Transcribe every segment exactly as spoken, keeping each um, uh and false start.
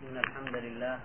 إن الحمد لله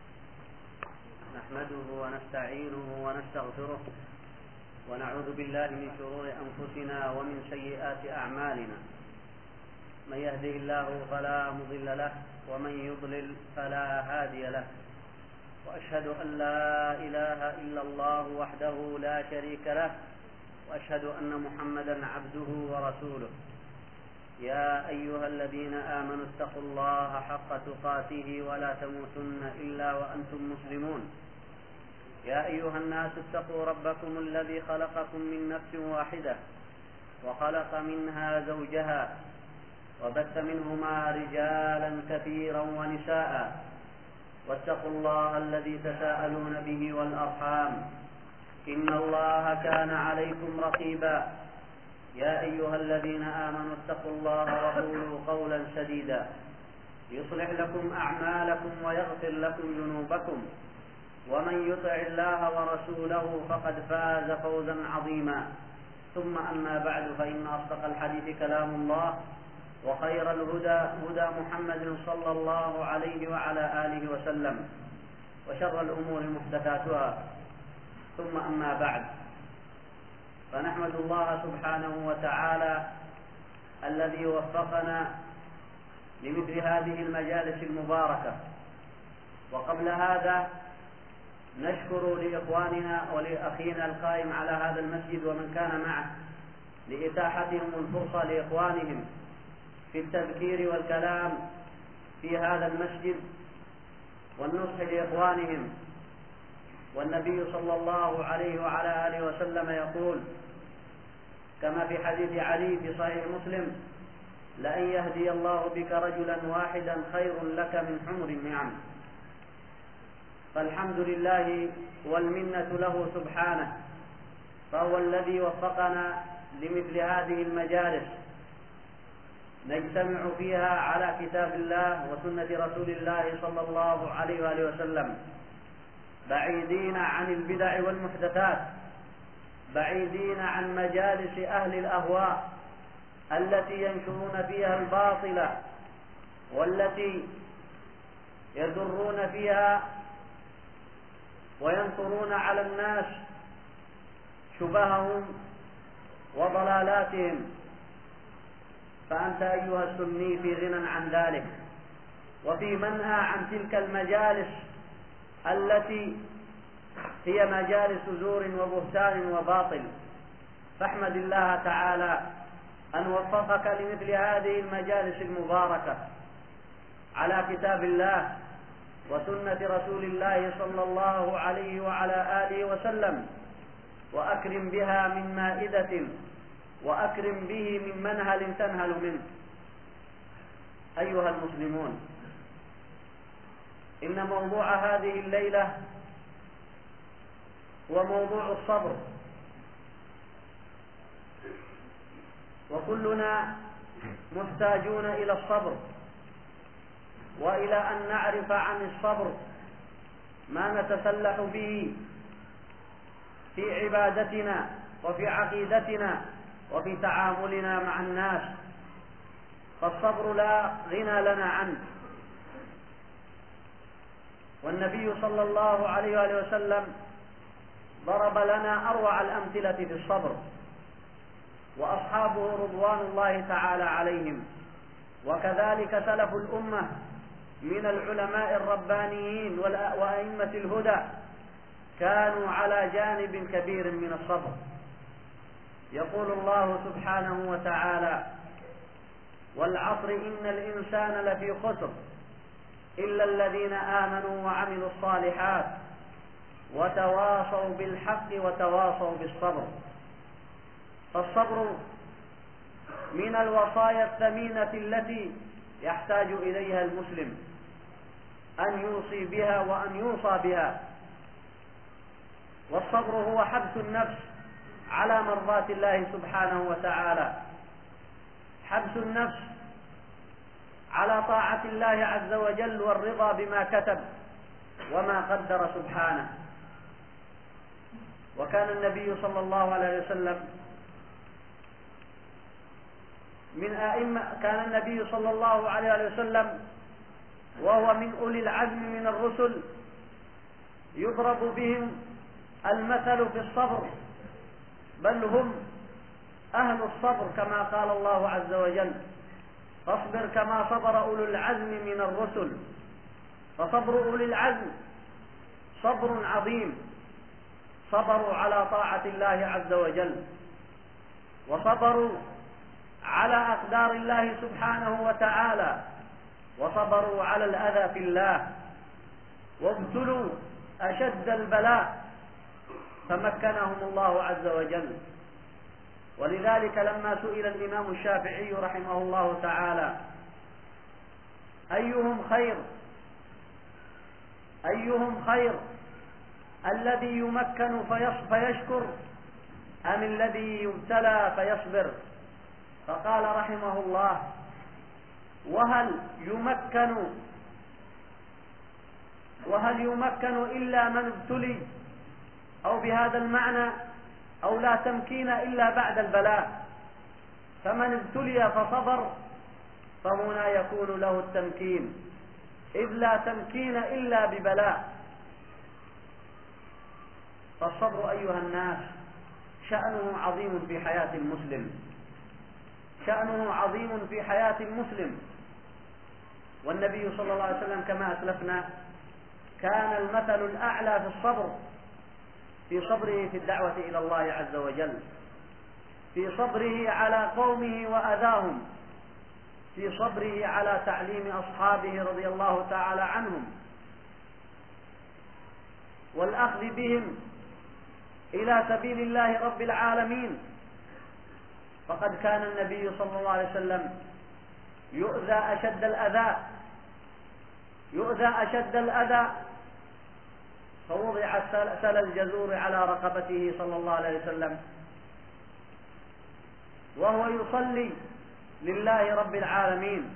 نحمده ونستعينه ونستغفره ونعوذ بالله من شرور أنفسنا ومن سيئات أعمالنا. من يهده الله فلا مضل له ومن يضلل فلا هادي له، وأشهد أن لا إله إلا الله وحده لا شريك له، وأشهد أن محمدا عبده ورسوله. يا أيها الذين آمنوا اتقوا الله حق تقاته ولا تموتن إلا وأنتم مسلمون. يا أيها الناس اتقوا ربكم الذي خلقكم من نفس واحدة وخلق منها زوجها وبث منهما رجالا كثيرا ونساء، واتقوا الله الذي تساءلون به والأرحام إن الله كان عليكم رقيبا. يا أيها الذين آمنوا اتقوا الله وقولوا قولا سديدا يصلح لكم أعمالكم ويغفر لكم ذنوبكم، ومن يطع الله ورسوله فقد فاز فوزا عظيما. ثم أما بعد، فإن أصدق الحديث كلام الله، وخير الهدى هدى محمد صلى الله عليه وعلى آله وسلم، وشر الأمور محدثاتها. ثم أما بعد، فنحمد الله سبحانه وتعالى الذي وفقنا لمثل هذه المجالس المباركة. وقبل هذا نشكر لإخواننا ولأخينا القائم على هذا المسجد ومن كان معه لإتاحتهم الفرصة لإخوانهم في التذكير والكلام في هذا المسجد والنصح لإخوانهم. والنبي صلى الله عليه وعلى آله وسلم يقول كما في حديث علي في صحيح مسلم: لأن يهدي الله بك رجلا واحدا خير لك من حمر النعم. فالحمد لله والمنة له سبحانه، فهو الذي وفقنا لمثل هذه المجالس نجتمع فيها على كتاب الله وسنة رسول الله صلى الله عليه وآله وسلم، بعيدين عن البدع والمحدثات، بعيدين عن مجالس أهل الأهواء التي ينشرون فيها الباطل والتي يدرون فيها وينصرون على الناس شبههم وضلالاتهم. فأنت أيها السني في غنى عن ذلك، وفي منهى عن تلك المجالس التي هي مجالس زور وبهتان وباطل. فاحمد الله تعالى أن وفقك لمثل هذه المجالس المباركة على كتاب الله وسنة رسول الله صلى الله عليه وعلى آله وسلم، وأكرم بها من مائدة وأكرم به من منهل تنهل منه. أيها المسلمون، إن موضوع هذه الليلة هو موضوع الصبر، وكلنا محتاجون إلى الصبر وإلى أن نعرف عن الصبر ما نتسلح به في عبادتنا وفي عقيدتنا وفي تعاملنا مع الناس، فالصبر لا غنى لنا عنه. والنبي صلى الله عليه وآله وسلم ضرب لنا أروع الأمثلة في الصبر، وأصحابه رضوان الله تعالى عليهم، وكذلك سلف الأمة من العلماء الربانيين وأئمة الهدى كانوا على جانب كبير من الصبر. يقول الله سبحانه وتعالى: والعصر إن الإنسان لفي خسر إلا الذين آمنوا وعملوا الصالحات وتواصوا بالحق وتواصوا بالصبر. فالصبر من الوصايا الثمينة التي يحتاج إليها المسلم أن يوصي بها وأن يوصى بها. والصبر هو حبس النفس على مرضات الله سبحانه وتعالى، حبس النفس على طاعة الله عز وجل والرضا بما كتب وما قدر سبحانه. وكان النبي صلى الله عليه وسلم من أئمة كان النبي صلى الله عليه وسلم وهو من أولي العزم من الرسل، يضرب بهم المثل في الصبر، بل هم أهل الصبر كما قال الله عز وجل: فاصبر كما صبر أولو العزم من الرسل. فصبر أولي العزم صبر عظيم، صبروا على طاعة الله عز وجل، وصبروا على أقدار الله سبحانه وتعالى، وصبروا على الأذى في الله، وابتلوا أشد البلاء فمكنهم الله عز وجل. ولذلك لما سئل الإمام الشافعي رحمه الله تعالى: أيهم خير أيهم خير الذي يمكن فيشكر أم الذي يبتلى فيصبر؟ فقال رحمه الله: وهل يمكن وهل يمكن إلا من ابتلي؟ أو بهذا المعنى: أو لا تمكين إلا بعد البلاء، فمن ابتلي فصبر فهنا يكون له التمكين، إذ لا تمكين إلا ببلاء. فالصبر أيها الناس شأنه عظيم في حياة المسلم، شأنه عظيم في حياة المسلم. والنبي صلى الله عليه وسلم كما أسلفنا كان المثل الأعلى في الصبر، في صبره في الدعوة إلى الله عز وجل، في صبره على قومه وأذاهم، في صبره على تعليم أصحابه رضي الله تعالى عنهم، والأخذ بهم إلى سبيل الله رب العالمين. فقد كان النبي صلى الله عليه وسلم يؤذى أشد الأذى يؤذى أشد الأذى فوضع سل الجزور على رقبته صلى الله عليه وسلم وهو يصلي لله رب العالمين،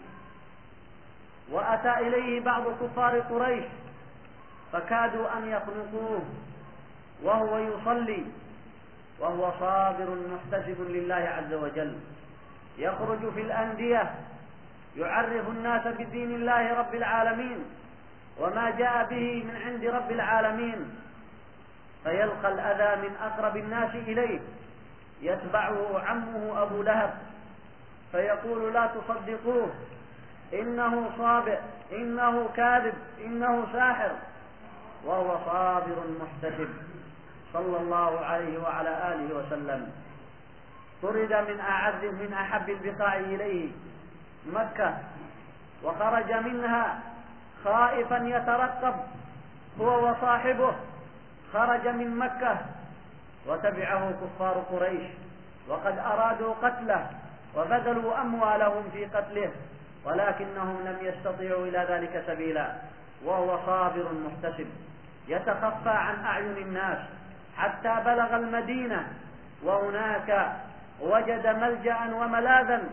وأتى إليه بعض كفار قريش فكادوا أن يخنقوه وهو يصلي وهو صابر محتسب لله عز وجل، يخرج في الأندية يعرف الناس بدين الله رب العالمين وما جاء به من عند رب العالمين، فيلقى الأذى من أقرب الناس إليه، يتبعه عمه أبو لهب فيقول: لا تصدقوه، إنه صابئ، إنه كاذب، إنه ساحر، وهو صابر محتسب صلى الله عليه وعلى آله وسلم. طرد من أعز من أحب البقاع إليه مكة، وخرج منها خائفا يترقب هو وصاحبه، خرج من مكة وتبعه كفار قريش وقد أرادوا قتله وبذلوا أموالهم في قتله، ولكنهم لم يستطيعوا إلى ذلك سبيلا، وهو صابر محتسب يتخفى عن أعين الناس حتى بلغ المدينة، وهناك وجد ملجأ وملاذا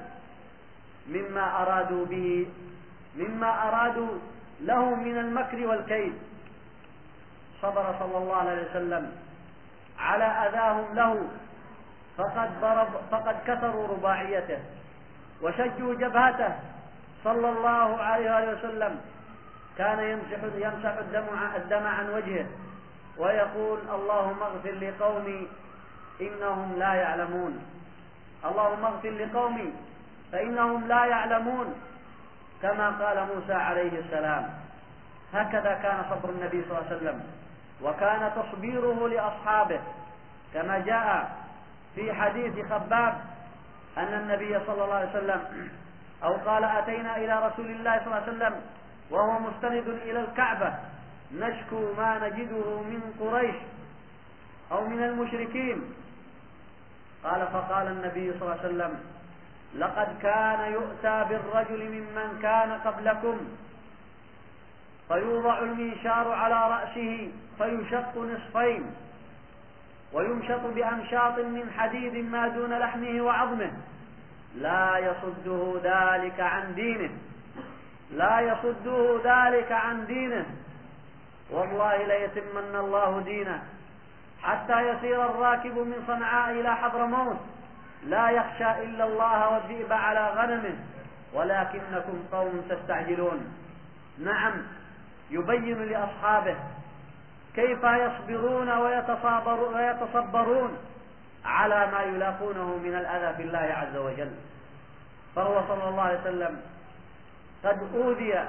مما أرادوا به مما أرادوا له من المكر والكيد. صبر صلى الله عليه وسلم على أذاهم له، فقد, ضرب فقد كسروا رباعيته وشجوا جبهته صلى الله عليه وسلم، كان يمسح, يمسح الدم عن وجهه ويقول: اللهم اغفر لقومي إنهم لا يعلمون، اللهم اغفر لقومي فإنهم لا يعلمون، كما قال موسى عليه السلام. هكذا كان صبر النبي صلى الله عليه وسلم، وكان تصبيره لأصحابه كما جاء في حديث خباب أن النبي صلى الله عليه وسلم أو قال: أتينا إلى رسول الله صلى الله عليه وسلم وهو مستند إلى الكعبة نشكو ما نجده من قريش أو من المشركين. قال فقال النبي صلى الله عليه وسلم: لقد كان يؤتى بالرجل ممن كان قبلكم فيوضع المنشار على رأسه فيشق نصفين ويمشط بأمشاط من حديد ما دون لحمه وعظمه، لا يصده ذلك عن دينه لا يصده ذلك عن دينه والله ليتمن الله دينه حتى يسير الراكب من صنعاء إلى حضرموت لا يخشى إلا الله والذئب على غنمه ولكنكم قوم تستعجلون. نعم، يبين لأصحابه كيف يصبرون ويتصبرون على ما يلاقونه من الأذى في الله عز وجل. فهو صلى الله عليه وسلم قد أوذي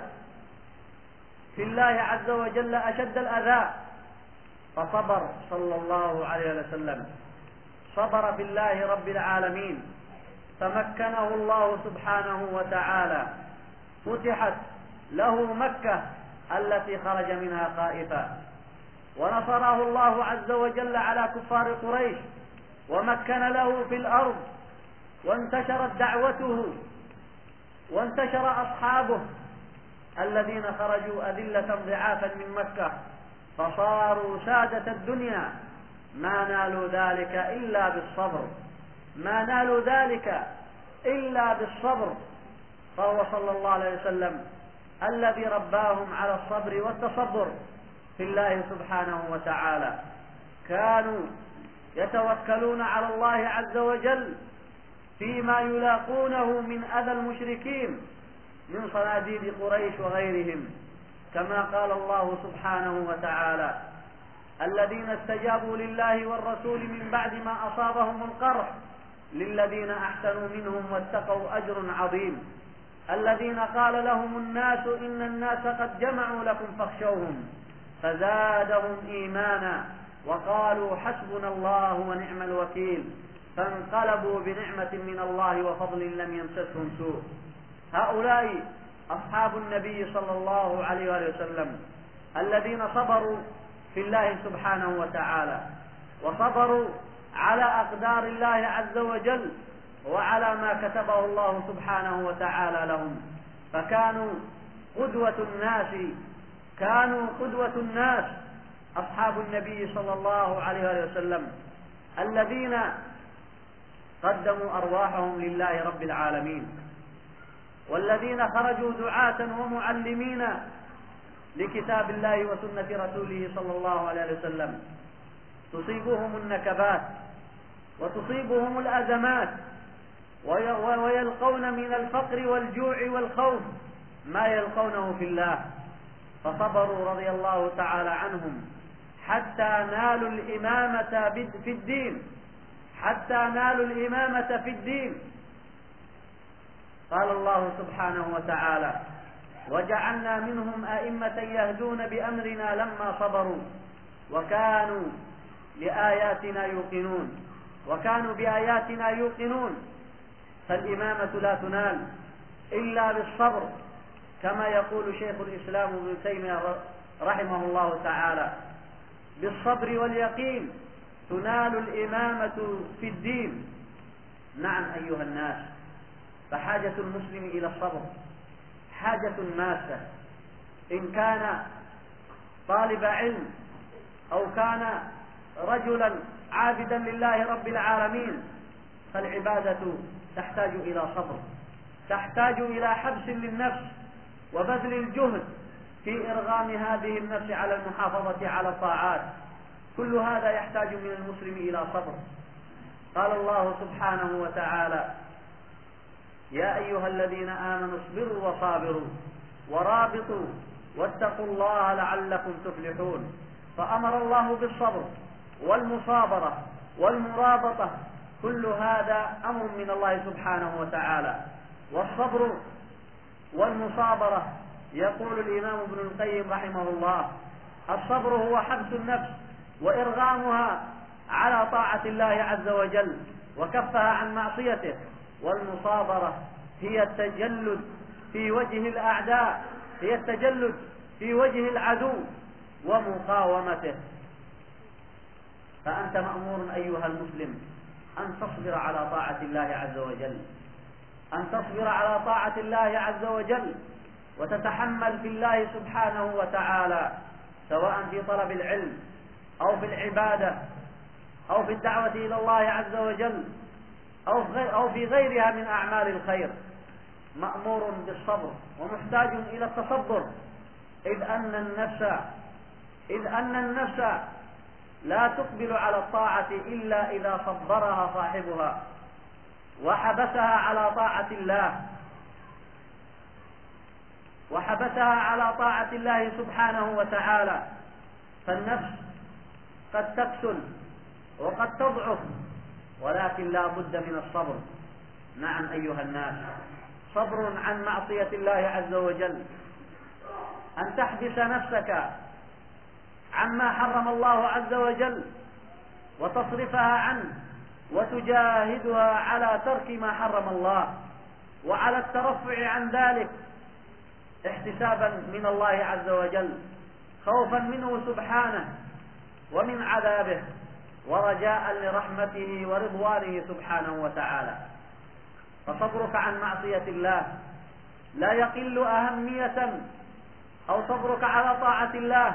في الله عز وجل أشد الأذى، فصبر صلى الله عليه وسلم، صبر في الله رب العالمين، فمكنه الله سبحانه وتعالى، فتحت له مكة التي خرج منها خائفا، ونصره الله عز وجل على كفار قريش، ومكن له في الأرض، وانتشرت دعوته، وانتشر أصحابه الذين خرجوا أذلة ضعافا من مكة، فصاروا سادة الدنيا. ما نالوا ذلك إلا بالصبر، ما نالوا ذلك إلا بالصبر. فهو صلى الله عليه وسلم الذي رباهم على الصبر والتصبر في الله سبحانه وتعالى. كانوا يتوكلون على الله عز وجل فيما يلاقونه من أذى المشركين من صناديد قريش وغيرهم، كما قال الله سبحانه وتعالى: الذين استجابوا لله والرسول من بعد ما أصابهم القرح للذين أحسنوا منهم واتقوا أجر عظيم. الذين قال لهم الناس إن الناس قد جمعوا لكم فاخشوهم فزادهم إيمانا وقالوا حسبنا الله ونعم الوكيل فانقلبوا بنعمة من الله وفضل لم يمسسهم سوء. هؤلاء أصحاب النبي صلى الله عليه وسلم الذين صبروا في الله سبحانه وتعالى، وصبروا على أقدار الله عز وجل وعلى ما كتبه الله سبحانه وتعالى لهم، فكانوا قدوة الناس، كانوا قدوة الناس أصحاب النبي صلى الله عليه وسلم الذين قدموا أرواحهم لله رب العالمين، والذين خرجوا دعاة ومعلمين لكتاب الله وسنة رسوله صلى الله عليه وسلم. تصيبهم النكبات وتصيبهم الأزمات، ويلقون من الفقر والجوع والخوف ما يلقونه في الله، فصبروا رضي الله تعالى عنهم حتى نالوا الإمامة في الدين، حتى نالوا الإمامة في الدين. قال الله سبحانه وتعالى: وجعلنا منهم أئمة يهدون بأمرنا لما صبروا وكانوا لآياتنا يوقنون وكانوا بآياتنا يوقنون. فالإمامة لا تنال إلا بالصبر، كما يقول شيخ الإسلام ابن تيمية رحمه الله تعالى: بالصبر واليقين تنال الإمامة في الدين. نعم أيها الناس، فحاجة المسلم إلى الصبر حاجة ماسة، إن كان طالب علم أو كان رجلا عابدا لله رب العالمين، فالعبادة تحتاج إلى صبر، تحتاج إلى حبس للنفس وبذل الجهد في إرغام هذه النفس على المحافظة على الطاعات. كل هذا يحتاج من المسلم إلى صبر. قال الله سبحانه وتعالى: يا أيها الذين آمنوا اصبروا وصابروا ورابطوا واتقوا الله لعلكم تفلحون. فأمر الله بالصبر والمصابرة والمرابطة، كل هذا أمر من الله سبحانه وتعالى. والصبر والمصابرة، يقول الإمام ابن القيم رحمه الله: الصبر هو حبس النفس وإرغامها على طاعة الله عز وجل وكفها عن معصيته، والمصابرة هي التجلد في وجه الأعداء، هي التجلد في وجه العدو ومقاومته. فأنت مأمور أيها المسلم أن تصبر على طاعة الله عز وجل، أن تصبر على طاعة الله عز وجل وتتحمل في الله سبحانه وتعالى، سواء في طلب العلم أو في العبادة أو في الدعوة إلى الله عز وجل أو في غيرها من أعمال الخير. مأمور بالصبر ومحتاج إلى التصبر، إذ أن النفس إذ أن النفس لا تقبل على الطاعة إلا إذا صبرها صاحبها وحبسها على طاعة الله. وحبسها على طاعة الله سبحانه وتعالى. فالنفس قد تكسل وقد تضعف، ولكن لا بد من الصبر. نعم أيها الناس، صبر عن معصية الله عز وجل، أن تحبس نفسك عما حرم الله عز وجل وتصرفها عنه، وتجاهدها على ترك ما حرم الله وعلى الترفع عن ذلك، احتسابا من الله عز وجل، خوفا منه سبحانه ومن عذابه، ورجاء لرحمته ورضوانه سبحانه وتعالى. فصبرك عن معصية الله لا يقل أهمية، أو صبرك على طاعة الله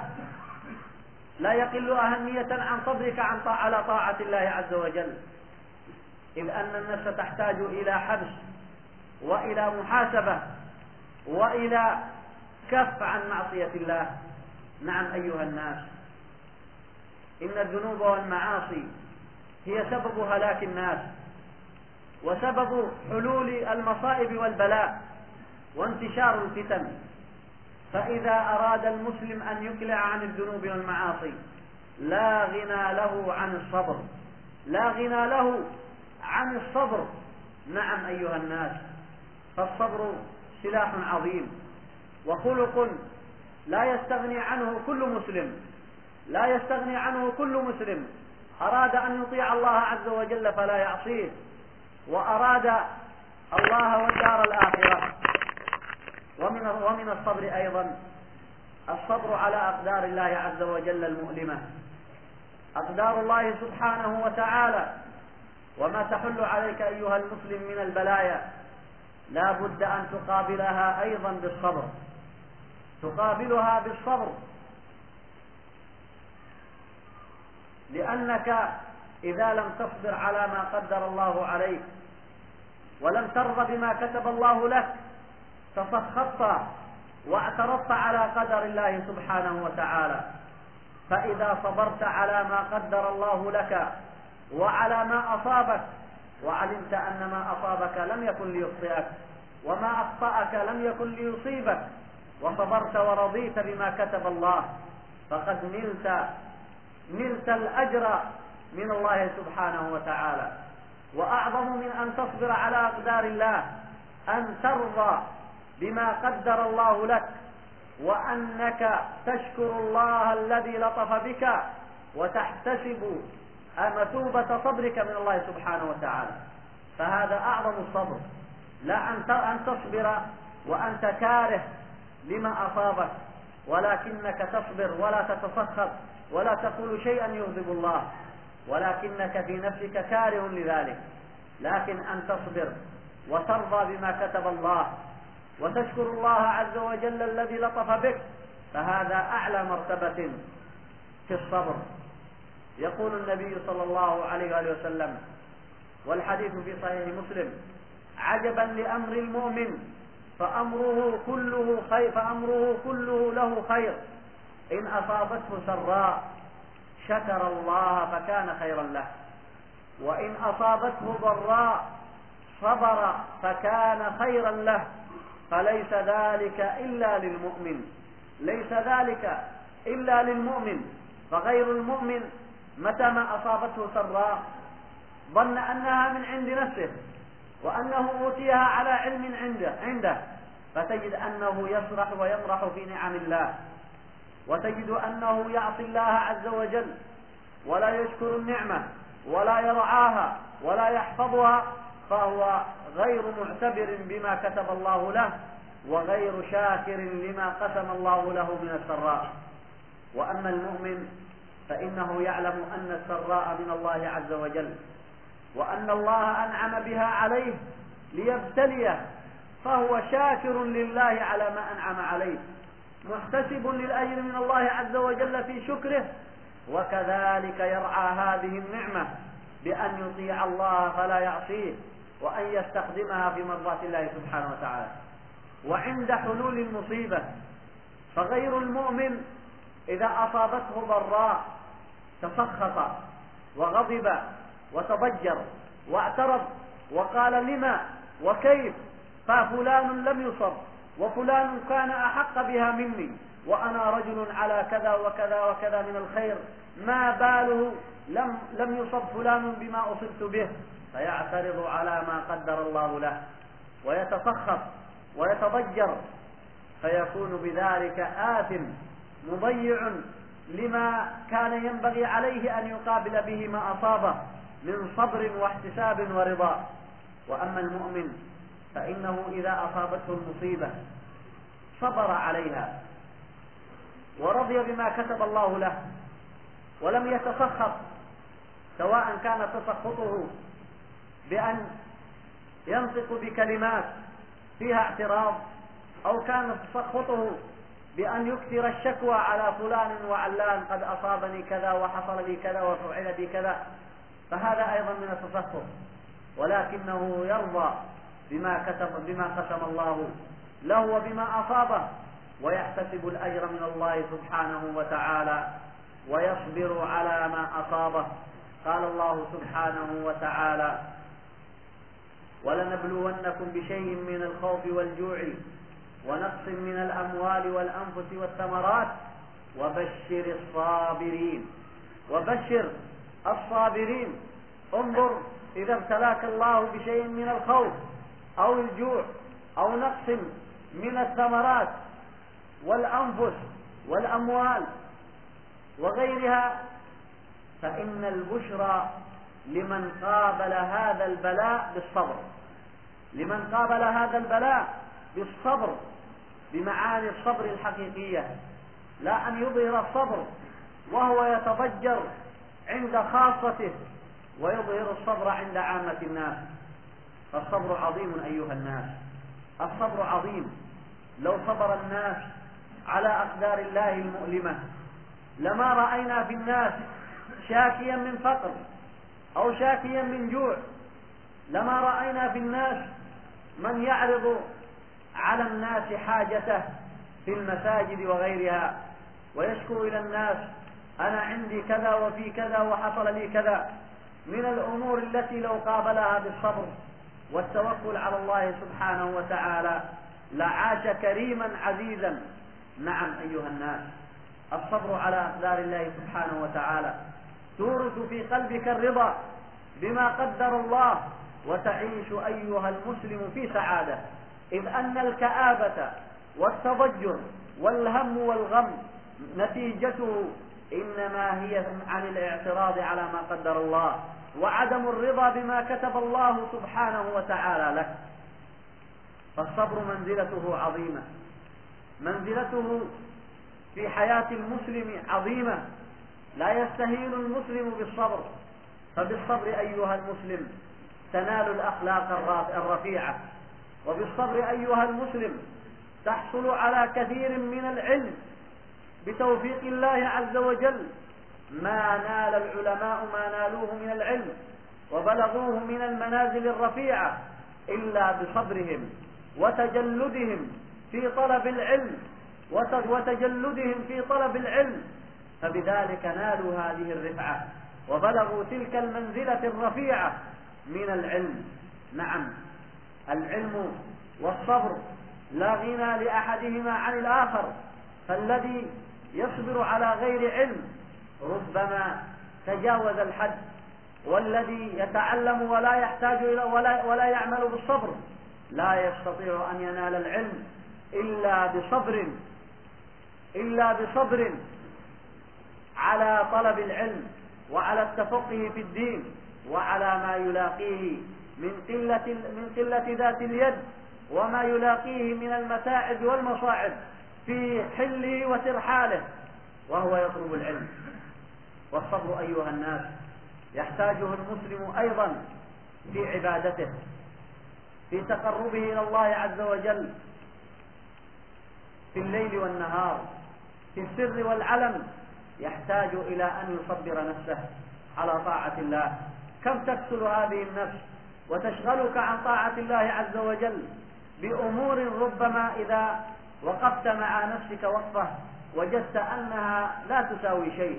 لا يقل أهمية عن صبرك عن طاعة على طاعة الله عز وجل، إذ أن النفس تحتاج إلى حبس وإلى محاسبة وإلى كف عن معصية الله. نعم أيها الناس، إن الذنوب والمعاصي هي سبب هلاك الناس، وسبب حلول المصائب والبلاء وانتشار الفتن. فإذا أراد المسلم أن يقلع عن الذنوب والمعاصي لا غنى له عن الصبر، لا غنى له عن الصبر. نعم أيها الناس، فالصبر سلاح عظيم وخلق لا يستغني عنه كل مسلم، لا يستغني عنه كل مسلم أراد أن يطيع الله عز وجل فلا يعصيه، وأراد الله والدار الآخرة. ومن ومن الصبر أيضا الصبر على أقدار الله عز وجل المؤلمة، أقدار الله سبحانه وتعالى، وما تحل عليك أيها المسلم من البلايا لا بد أن تقابلها أيضا بالصبر، تقابلها بالصبر، لأنك إذا لم تصبر على ما قدر الله عليك ولم ترضى بما كتب الله لك تسخطت واعترضت على قدر الله سبحانه وتعالى. فإذا صبرت على ما قدر الله لك وعلى ما أصابك، وعلمت أن ما أصابك لم يكن ليخطئك وما أخطأك لم يكن ليصيبك، وصبرت ورضيت بما كتب الله، فقد نلت نلت الأجر من الله سبحانه وتعالى. وأعظم من أن تصبر على أقدار الله أن ترضى بما قدر الله لك، وأنك تشكر الله الذي لطف بك وتحتسب مثوبة صبرك من الله سبحانه وتعالى. فهذا أعظم الصبر، لا أن تصبر وأنت كاره لما أصابك، ولكنك تصبر ولا تتسخط ولا تقول شيئا يغضب الله، ولكنك في نفسك كاره لذلك. لكن أن تصبر وترضى بما كتب الله وتشكر الله عز وجل الذي لطف بك، فهذا أعلى مرتبة في الصبر. يقول النبي صلى الله عليه وآله وسلم، والحديث في صحيح مسلم: عجبا لأمر المؤمن فأمره كله خير فأمره كله له خير، إن أصابته سراء شكر الله فكان خيرا له، وإن أصابته ضراء صبر فكان خيرا له. فليس ذلك إلا للمؤمن، ليس ذلك إلا للمؤمن. فغير المؤمن متى ما أصابته سراء ظن أنها من عند نفسه وأنه أوتيها على علم عنده, عنده فتجد أنه يسرح ويمرح في نعم الله، وتجد أنه يعصي الله عز وجل ولا يشكر النعمة ولا يرعاها ولا يحفظها، فهو غير معتبر بما كتب الله له وغير شاكر لما قسم الله له من السراء. وأما المؤمن فإنه يعلم أن السراء من الله عز وجل، وأن الله أنعم بها عليه ليبتليه، فهو شاكر لله على ما أنعم عليه، محتسب للأجر من الله عز وجل في شكره، وكذلك يرعى هذه النعمة بأن يطيع الله فلا يعصيه، وأن يستخدمها في مرضاة الله سبحانه وتعالى. وعند حلول المصيبة فغير المؤمن إذا أصابته ضراء تسخط وغضب وتضجر واعترض وقال لما وكيف، ففلان لم يصب وفلان كان أحق بها مني وأنا رجل على كذا وكذا وكذا من الخير، ما باله لم, لم يصب فلان بما أصبت به، فيعترض على ما قدر الله له ويتسخط ويتضجر، فيكون بذلك آثم مضيع لما كان ينبغي عليه أن يقابل به ما أصابه من صبر واحتساب ورضا. وأما المؤمن فإنه إذا أصابته المصيبة صبر عليها ورضي بما كتب الله له ولم يتسخط، سواء كان تسخطه بأن ينطق بكلمات فيها اعتراض، أو كان تسخطه بأن يكثر الشكوى على فلان وعلان قد أصابني كذا وحصل لي كذا وفعل بي كذا، فهذا أيضا من التسخط، ولكنه يرضى بما كتب بما قسم الله له وبما أصابه، ويحتسب الأجر من الله سبحانه وتعالى ويصبر على ما أصابه. قال الله سبحانه وتعالى: ولنبلونكم بشيء من الخوف والجوع ونقص من الأموال والأنفس والثمرات وبشر الصابرين. وبشر الصابرين. انظر، إذا ابتلاك الله بشيء من الخوف أو الجوع أو نقص من الثمرات والأنفس والأموال وغيرها، فإن البشرى لمن قابل هذا البلاء بالصبر، لمن قابل هذا البلاء بالصبر بمعاني الصبر الحقيقية، لا أن يظهر الصبر وهو يتضجر عند خاصته ويظهر الصبر عند عامة الناس. فالصبر عظيم أيها الناس، الصبر عظيم. لو صبر الناس على أقدار الله المؤلمة لما رأينا في الناس شاكيا من فقر أو شاكيا من جوع، لما رأينا في الناس من يعرض على الناس حاجته في المساجد وغيرها ويشكو إلى الناس: أنا عندي كذا وفي كذا وحصل لي كذا، من الأمور التي لو قابلها بالصبر والتوكل على الله سبحانه وتعالى لعاش كريما عزيزا. نعم أيها الناس، الصبر على أقدار الله سبحانه وتعالى تورث في قلبك الرضا بما قدر الله، وتعيش أيها المسلم في سعادة، إذ أن الكآبة والتضجر والهم والغم نتيجته إنما هي عن الاعتراض على ما قدر الله وعدم الرضا بما كتب الله سبحانه وتعالى لك. فالصبر منزلته عظيمة، منزلته في حياة المسلم عظيمة، لا يستهين المسلم بالصبر، فبالصبر أيها المسلم تنال الأخلاق الرفيعة، وبالصبر أيها المسلم تحصل على كثير من العلم بتوفيق الله عز وجل. ما نال العلماء ما نالوه من العلم وبلغوه من المنازل الرفيعة إلا بصبرهم وتجلدهم في طلب العلم وتجلدهم في طلب العلم، فبذلك نالوا هذه الرفعة وبلغوا تلك المنزلة الرفيعة من العلم. نعم، العلم والصبر لا غنى لأحدهما عن الآخر، فالذي يصبر على غير علم ربما تجاوز الحد، والذي يتعلم ولا يحتاج إلى ولا, ولا يعمل بالصبر لا يستطيع أن ينال العلم إلا بصبر إلا بصبر على طلب العلم وعلى التفقه في الدين وعلى ما يلاقيه من قلة من قلة ذات اليد وما يلاقيه من المتاعب والمصاعب في حله وترحاله وهو يطلب العلم. والصبر أيها الناس يحتاجه المسلم أيضا في عبادته، في تقربه إلى الله عز وجل في الليل والنهار، في السر والعلن، يحتاج إلى أن يصبر نفسه على طاعة الله. كم تكسل هذه النفس وتشغلك عن طاعة الله عز وجل بأمور ربما إذا وقفت مع نفسك وقفة وجدت أنها لا تساوي شيء.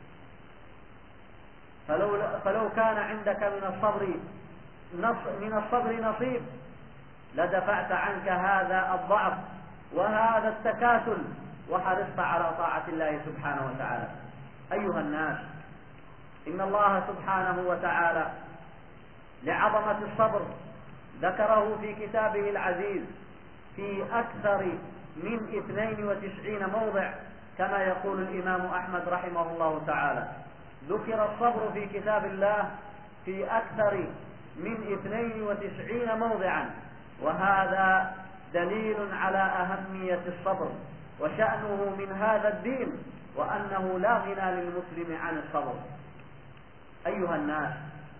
فلو, فلو كان عندك من الصبر من الصبر نصيب لدفعت عنك هذا الضعف وهذا التكاسل وحرصت على طاعة الله سبحانه وتعالى. أيها الناس، إن الله سبحانه وتعالى لعظمة الصبر ذكره في كتابه العزيز في أكثر من اثنين وتسعين موضع، كما يقول الإمام أحمد رحمه الله تعالى: ذكر الصبر في كتاب الله في أكثر من اثنين وتسعين موضعا، وهذا دليل على أهمية الصبر وشأنه من هذا الدين، وأنه لا غنى للمسلم عن الصبر. أيها الناس،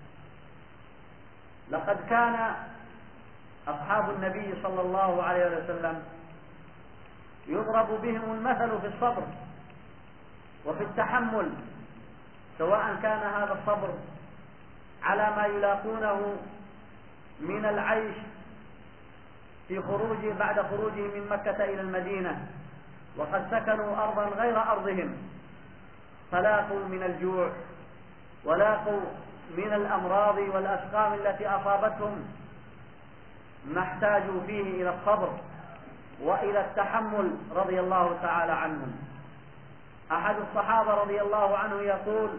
لقد كان أصحاب النبي صلى الله عليه وسلم يضرب بهم المثل في الصبر وفي التحمل، سواء كان هذا الصبر على ما يلاقونه من العيش في خروج بعد خروجهم من مكة إلى المدينة، وقد سكنوا أرضا غير أرضهم، فلاقوا من الجوع ولاقوا من الأمراض والأسقام التي أصابتهم ما احتاجوا فيه إلى الصبر وإلى التحمل رضي الله تعالى عنهم. أحد الصحابة رضي الله عنه يقول: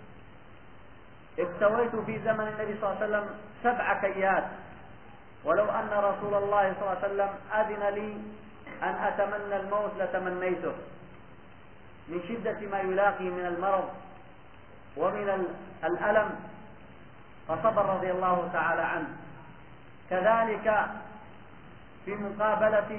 اكتويت في زمن النبي صلى الله عليه وسلم سبع كيات، ولو أن رسول الله صلى الله عليه وسلم أذن لي أن أتمنى الموت لتمنيته، من شدة ما يلاقي من المرض ومن الألم، فصبر رضي الله تعالى عنه. كذلك في مقابلة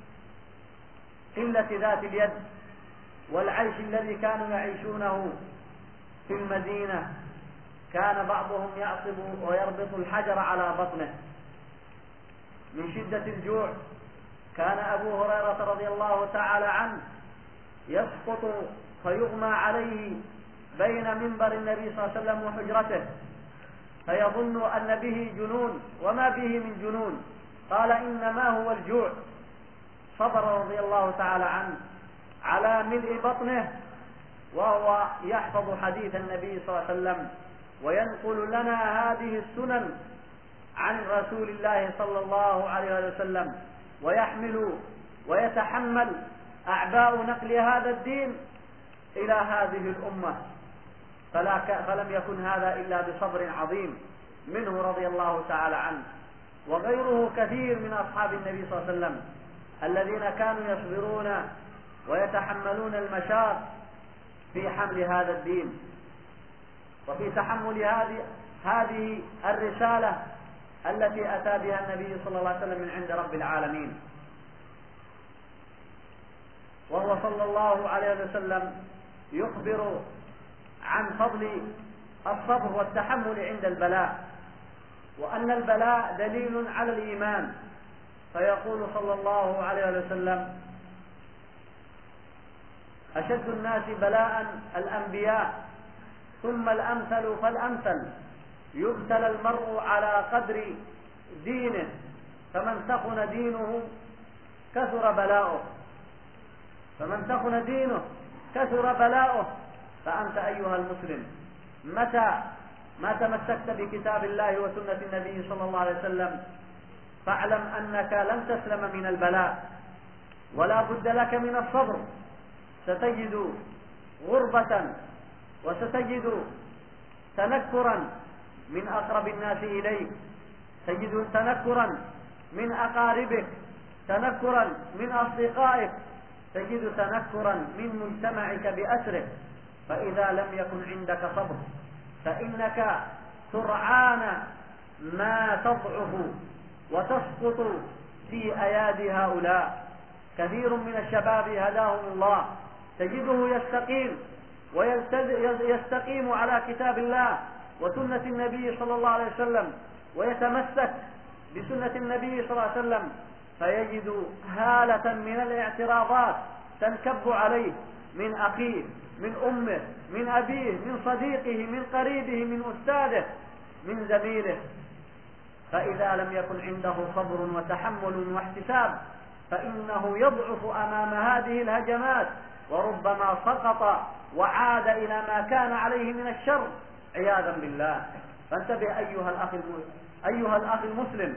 قلة ذات اليد والعيش الذي كانوا يعيشونه في المدينة، كان بعضهم يعصب ويربط الحجر على بطنه من شدة الجوع. كان أبو هريرة رضي الله تعالى عنه يسقط فيغمى عليه بين منبر النبي صلى الله عليه وسلم وحجرته، فيظن أن به جنون وما به من جنون، قال: إنما هو الجوع. صبر رضي الله تعالى عنه على ملء بطنه وهو يحفظ حديث النبي صلى الله عليه وسلم وينقل لنا هذه السنن عن رسول الله صلى الله عليه وسلم، ويحمل ويتحمل أعباء نقل هذا الدين إلى هذه الأمة، فلا ك... فلم يكن هذا إلا بصبر عظيم منه رضي الله تعالى عنه. وغيره كثير من أصحاب النبي صلى الله عليه وسلم الذين كانوا يصبرون ويتحملون المشاق في حمل هذا الدين وفي تحمل هذه هذه الرسالة التي أتى بها النبي صلى الله عليه وسلم من عند رب العالمين. وهو صلى الله عليه وسلم يخبر عن فضل الصبر والتحمل عند البلاء، وأن البلاء دليل على الإيمان، فيقول صلى الله عليه وسلم: أشد الناس بلاء الأنبياء، ثم الأمثل فالأمثل، يبتلى المرء على قدر دينه، فمن سخن دينه كثر بلاؤه فمن سخن دينه كثر بلاؤه. فأنت أيها المسلم متى ما تمسكت بكتاب الله وسنة النبي صلى الله عليه وسلم فاعلم أنك لن تسلم من البلاء، ولا بد لك من الصبر. ستجد غربة وستجد تنكرا من أقرب الناس إليك، تجد تنكرا من أقاربك، تنكرا من أصدقائك، تجد تنكرا من مجتمعك بأسره. فإذا لم يكن عندك صبر فإنك سرعان ما تضعف وتسقط في أيادي هؤلاء. كثير من الشباب هداهم الله تجده يستقيم ويستقيم على كتاب الله وسنة النبي صلى الله عليه وسلم، ويتمسك بسنة النبي صلى الله عليه وسلم، فيجد هالة من الاعتراضات تنكب عليه من أخيه، من أمه، من أبيه، من صديقه، من قريبه، من أستاذه، من زميله. فإذا لم يكن عنده صبر وتحمل واحتساب فإنه يضعف أمام هذه الهجمات، وربما سقط وعاد إلى ما كان عليه من الشر عياذا بالله. فانتبه أيها الأخ أيها الأخ المسلم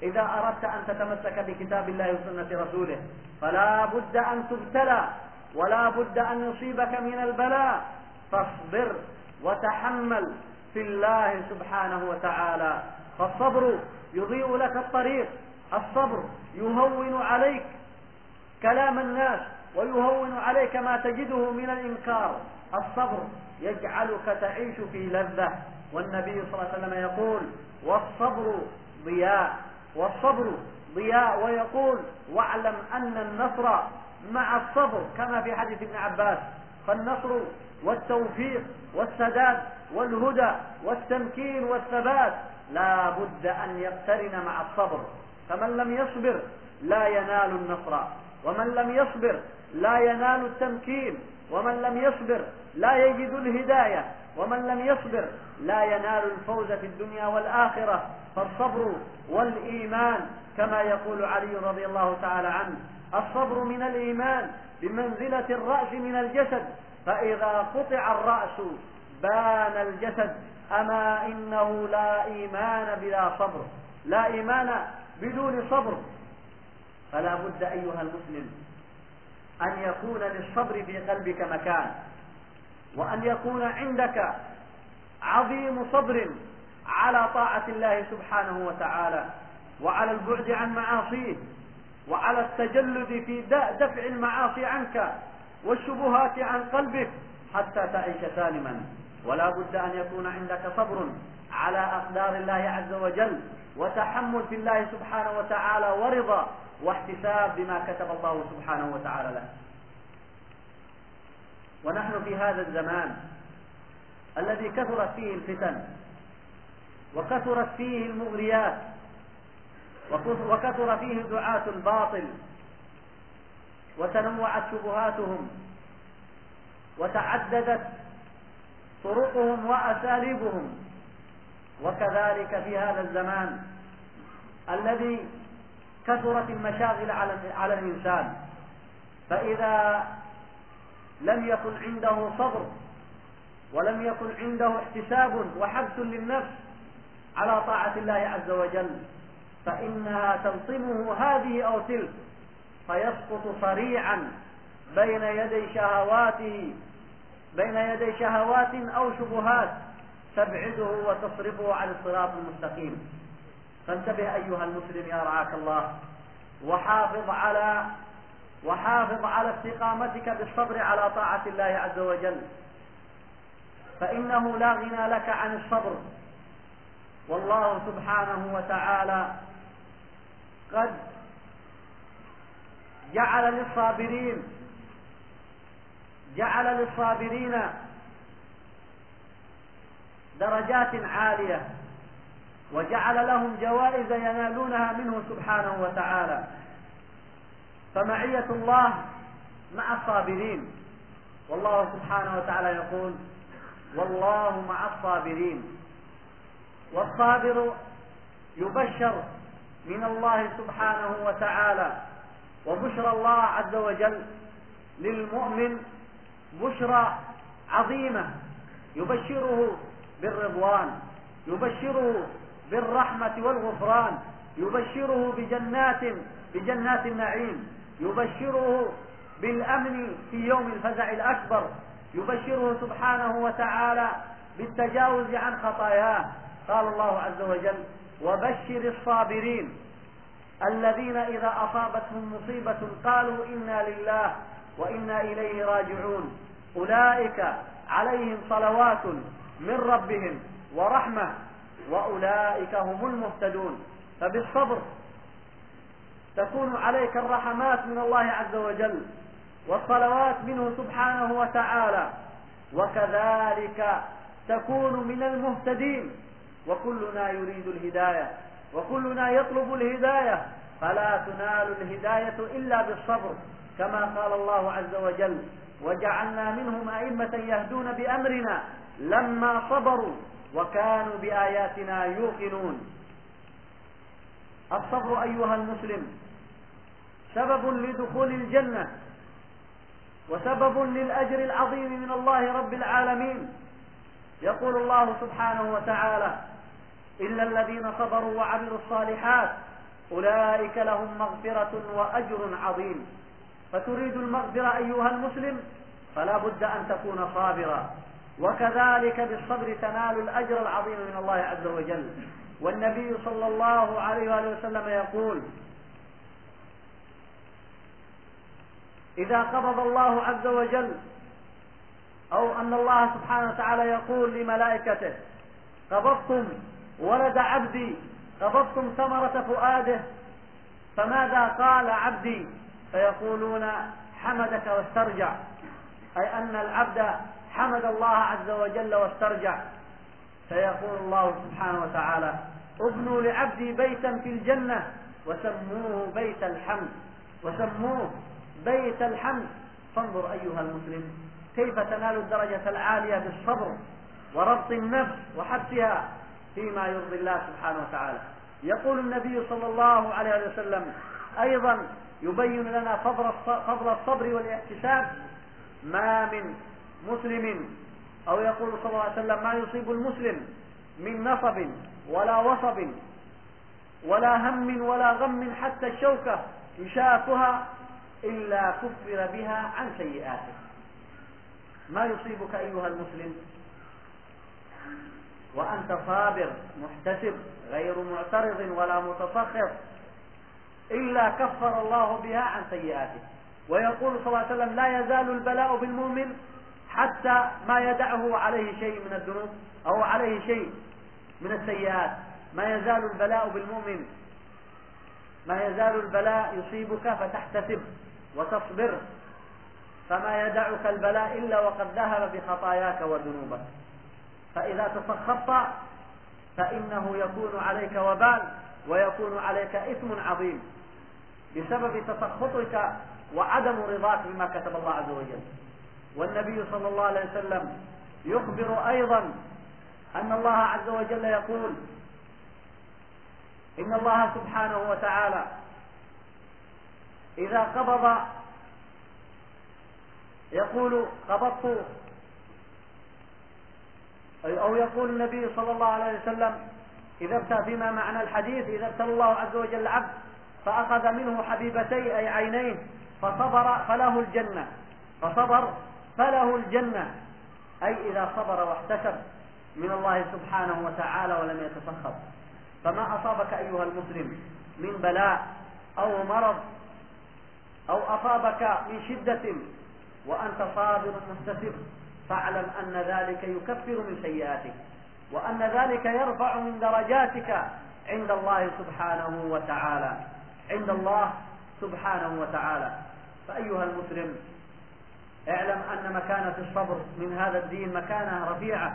إذا أردت أن تتمسك بكتاب الله وسنة رسوله فلا بد أن تبتلى ولا بد أن يصيبك من البلاء، فاصبر وتحمل في الله سبحانه وتعالى، فالصبر يضيء لك الطريق، الصبر يهون عليك كلام الناس ويهون عليك ما تجده من الإنكار، الصبر يجعلك تعيش في لذة. والنبي صلى الله عليه وسلم يقول والصبر ضياء، والصبر ضياء، ويقول واعلم أن النصر مع الصبر، كما في حديث ابن عباس، فالنصر والتوفيق والسداد والهدى والتمكين والثبات لا بد أن يقترن مع الصبر، فمن لم يصبر لا ينال النصر، ومن لم يصبر لا ينال التمكين، ومن لم يصبر لا يجد الهداية، ومن لم يصبر لا ينال الفوز في الدنيا والآخرة. فالصبر والإيمان كما يقول علي رضي الله تعالى عنه: الصبر من الإيمان بمنزلة الرأس من الجسد، فإذا قطع الرأس بان الجسد، أما إنه لا إيمان بلا صبر، لا إيمان بدون صبر. فلا بد أيها المسلم أن يكون للصبر في قلبك مكان، وأن يكون عندك عظيم صبر على طاعة الله سبحانه وتعالى، وعلى البعد عن معاصيه، وعلى التجلد في دفع المعاصي عنك والشبهات عن قلبك حتى تعيش سالما. ولا بد أن يكون عندك صبر على أقدار الله عز وجل، وتحمل في الله سبحانه وتعالى، ورضا واحتساب بما كتب الله سبحانه وتعالى له. ونحن في هذا الزمان الذي كثرت فيه الفتن وكثرت فيه المغريات وكثر فيه دعاة الباطل وتنوعت شبهاتهم وتعددت طرقهم وأساليبهم، وكذلك في هذا الزمان الذي كثرت المشاغل على الإنسان، فإذا لم يكن عنده صبر ولم يكن عنده احتساب وحبس للنفس على طاعة الله عز وجل فإنها تلطمه هذه أو تلك، فيسقط صريعا بين يدي شهواته بين يدي شهوات أو شبهات تبعده وتصرفه عن الصراط المستقيم. فانتبه أيها المسلم يا رعاك الله، وحافظ على وحافظ على استقامتك بالصبر على طاعة الله عز وجل، فإنه لا غنى لك عن الصبر. والله سبحانه وتعالى قد جعل للصابرين جعل للصابرين درجات عالية، وجعل لهم جوائز ينالونها منه سبحانه وتعالى. فمعية الله مع الصابرين، والله سبحانه وتعالى يقول والله مع الصابرين. والصابر يبشر من الله سبحانه وتعالى، وبشرى الله عز وجل للمؤمن بشرى عظيمة، يبشره بالرضوان، يبشره بالرحمة والغفران، يبشره بجنات بجنات النعيم، يبشره بالأمن في يوم الفزع الأكبر، يبشره سبحانه وتعالى بالتجاوز عن خطاياه. قال الله عز وجل وبشر الصابرين الذين إذا أصابتهم مصيبة قالوا إنا لله وإنا إليه راجعون أولئك عليهم صلوات من ربهم ورحمة وأولئك هم المهتدون. فبالصبر تكون عليك الرحمات من الله عز وجل والصلوات منه سبحانه وتعالى، وكذلك تكون من المهتدين. وكلنا يريد الهداية وكلنا يطلب الهداية، فلا تنال الهداية إلا بالصبر، كما قال الله عز وجل وجعلنا منهم أئمة يهدون بأمرنا لما صبروا وكانوا بآياتنا يوقنون. الصبر أيها المسلم سبب لدخول الجنة وسبب للأجر العظيم من الله رب العالمين. يقول الله سبحانه وتعالى إلا الذين صبروا وعملوا الصالحات أولئك لهم مغفرة وأجر عظيم. فتريد المغفرة أيها المسلم فلا بد أن تكون صابرا، وكذلك بالصبر تنال الأجر العظيم من الله عز وجل. والنبي صلى الله عليه وآله وسلم يقول: إذا قبض الله عز وجل، أو أن الله سبحانه وتعالى يقول لملائكته: قبضتم ولد عبدي، قبضتم ثمرة فؤاده، فماذا قال عبدي؟ فيقولون: حمدك واسترجع، أي أن العبد حمد الله عز وجل واسترجع. فيقول الله سبحانه وتعالى: ابنوا لعبدي بيتا في الجنة وسموه بيت الحمد، وسموه بيت الحمد. فانظر أيها المسلم كيف تنال الدرجة العالية بالصبر وربط النفس وحبسها فيما يرضي الله سبحانه وتعالى. يقول النبي صلى الله عليه وسلم أيضا يبين لنا فضل الصبر والاحتساب: ما من مسلم، أو يقول صلى الله عليه وسلم: ما يصيب المسلم من نصب ولا وصب ولا هم ولا غم حتى الشوكة يشاكها إلا كفر بها عن سيئاته. ما يصيبك أيها المسلم وأنت صابر محتسب غير معترض ولا متسخط إلا كفر الله بها عن سيئاته. ويقول صلى الله عليه وسلم: لا يزال البلاء بالمؤمن حتى ما يدعه عليه شيء من الذنوب أو عليه شيء من السيئات. ما يزال البلاء بالمؤمن، ما يزال البلاء يصيبك فتحتسب وتصبر، فما يدعك البلاء إلا وقد ذهب بخطاياك وذنوبك. فإذا تسخطت فإنه يكون عليك وبال ويكون عليك إثم عظيم بسبب تسخطك وعدم رضاك بما كتب الله عز وجل. والنبي صلى الله عليه وسلم يخبر أيضا أن الله عز وجل يقول: إن الله سبحانه وتعالى إذا قبض، يقول: قبضت، أو يقول النبي صلى الله عليه وسلم إذا ابتلى، فيما معنى الحديث: إذا ابتلى الله عز وجل العبد فأخذ منه حبيبتي أي عينيه فصبر فله الجنة، فصبر فله الجنة، أي إذا صبر واحتسب من الله سبحانه وتعالى ولم يتسخط. فما أصابك أيها المسلم من بلاء أو مرض أو أصابك من شدة وأنت صابر محتسب، فاعلم أن ذلك يكفر من سيئاتك، وأن ذلك يرفع من درجاتك عند الله سبحانه وتعالى، عند الله سبحانه وتعالى. فأيها المسلم اعلم أن مكانة الصبر من هذا الدين مكانة رفيعة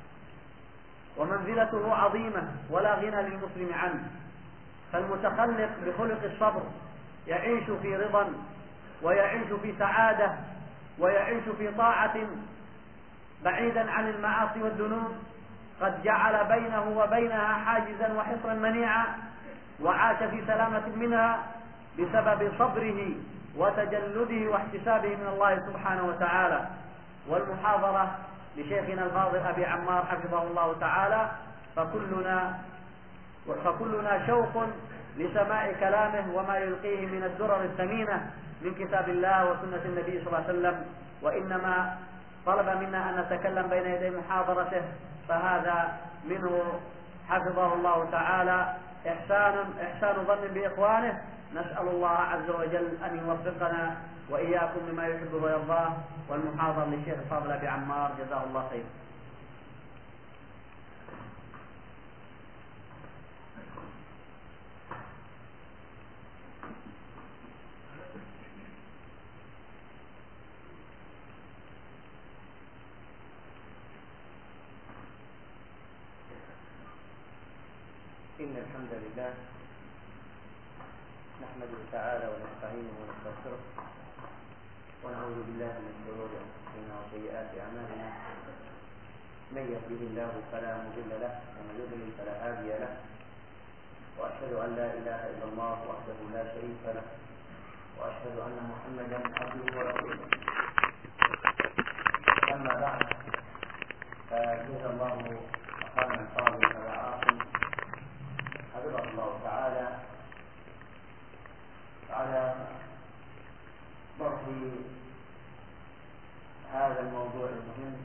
ومنزلته عظيمة ولا غنى للمسلم عنه. فالمتخلق بخلق الصبر يعيش في رضا ويعيش في سعادة ويعيش في طاعة بعيدا عن المعاصي والذنوب، قد جعل بينه وبينها حاجزا وحصرا منيعا، وعاش في سلامة منها بسبب صبره وتجلده واحتسابه من الله سبحانه وتعالى. والمحاضرة لشيخنا الفاضل أبي عمار حفظه الله تعالى، فكلنا فكلنا شوق لسماع كلامه وما يلقيه من الدرر الثمينة من كتاب الله وسنة النبي صلى الله عليه وسلم، وإنما طلب منا أن نتكلم بين يدي محاضرته، فهذا منه حفظه الله تعالى إحسان إحسان ظن بإخوانه. نسأل الله عز وجل أن يوفقنا وإياكم لما يحبه ويرضاه. والمحاضر للشيخ الفاضل أبي عمار جزاه الله خير. إن الحمد لله نحمده تعالى ونستعينه ونستغفره ونعوذ بالله من شرور أنفسنا وسيئات أعمالنا. من يهده الله فلا مضل له ومن يضلل فلا هادي له، وأشهد أن لا إله إلا الله وحده لا شريك له، وأشهد أن محمدا عبده ورسوله. أما بعد، فجزا الله أخانا الفاضل أبا عاصم حفظه الله تعالى هذا الموضوع المهم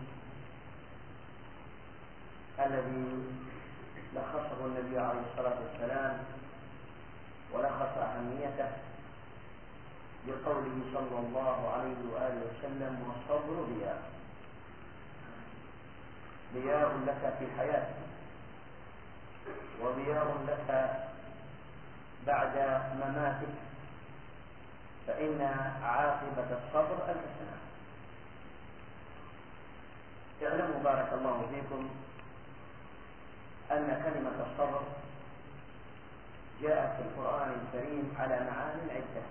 الذي لخصه النبي عليه الصلاة والسلام ولخص أهميته بقوله صلى الله عليه وآله وسلم: والصبر ضياء ضياء لك في حياتك وضياء لك بعد مماتك، فإن عاقبة الصبر الحسنى. اعلموا بارك الله فيكم أن كلمة الصبر جاءت في القرآن الكريم على معان عدة.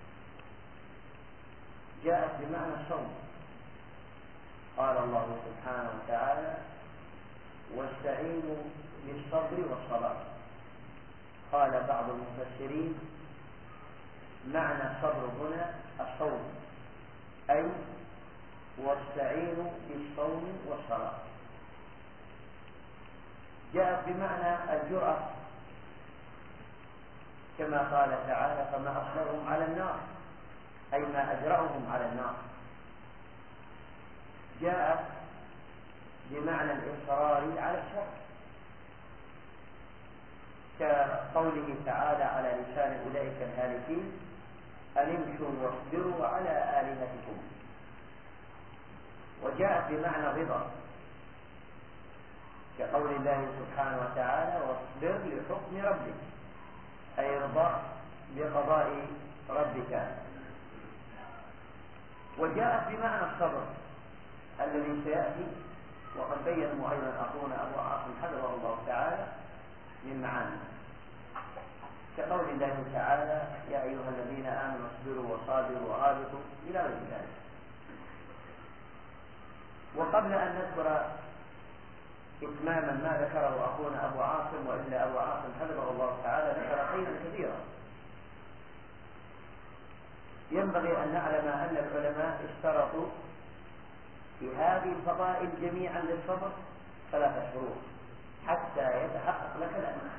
جاءت بمعنى الصوم، قال الله سبحانه وتعالى: واستعينوا بالصبر والصلاة. قال بعض المفسرين: معنى الصبر هنا الصوم، أي واستعينوا بالصوم والصلاة. جاءت بمعنى الجرأة، كما قال تعالى: فما أصبرهم على النار، أي ما أجرأهم على النار. جاءت بمعنى الإصرار على الشر، كقوله تعالى على لسان أولئك الهالكين: أن امشوا واصبروا على آلهتكم. وجاءت بمعنى الرضا، كقول الله سبحانه وتعالى: واصبر لحكم ربك، أي ارضى بقضاء ربك. وجاءت بمعنى الصبر الذي سيأتي، وقد بينه أيضا أخونا أبو عاصم حفظه الله تعالى من معاني، كقول الله تعالى: يا أيها الذين آمنوا اصبروا وصابروا ورابطوا إلى غير ذلك. وقبل أن نذكر إتماما ما ذكره أخونا أبو عاصم، وإلا أبو عاصم حفظه الله تعالى ذكر خيرا كثيرا، ينبغي أن نعلم أن العلماء اشترطوا في هذه الفضائل جميعا للصبر ثلاثة شروط حتى يتحقق لك الأمر.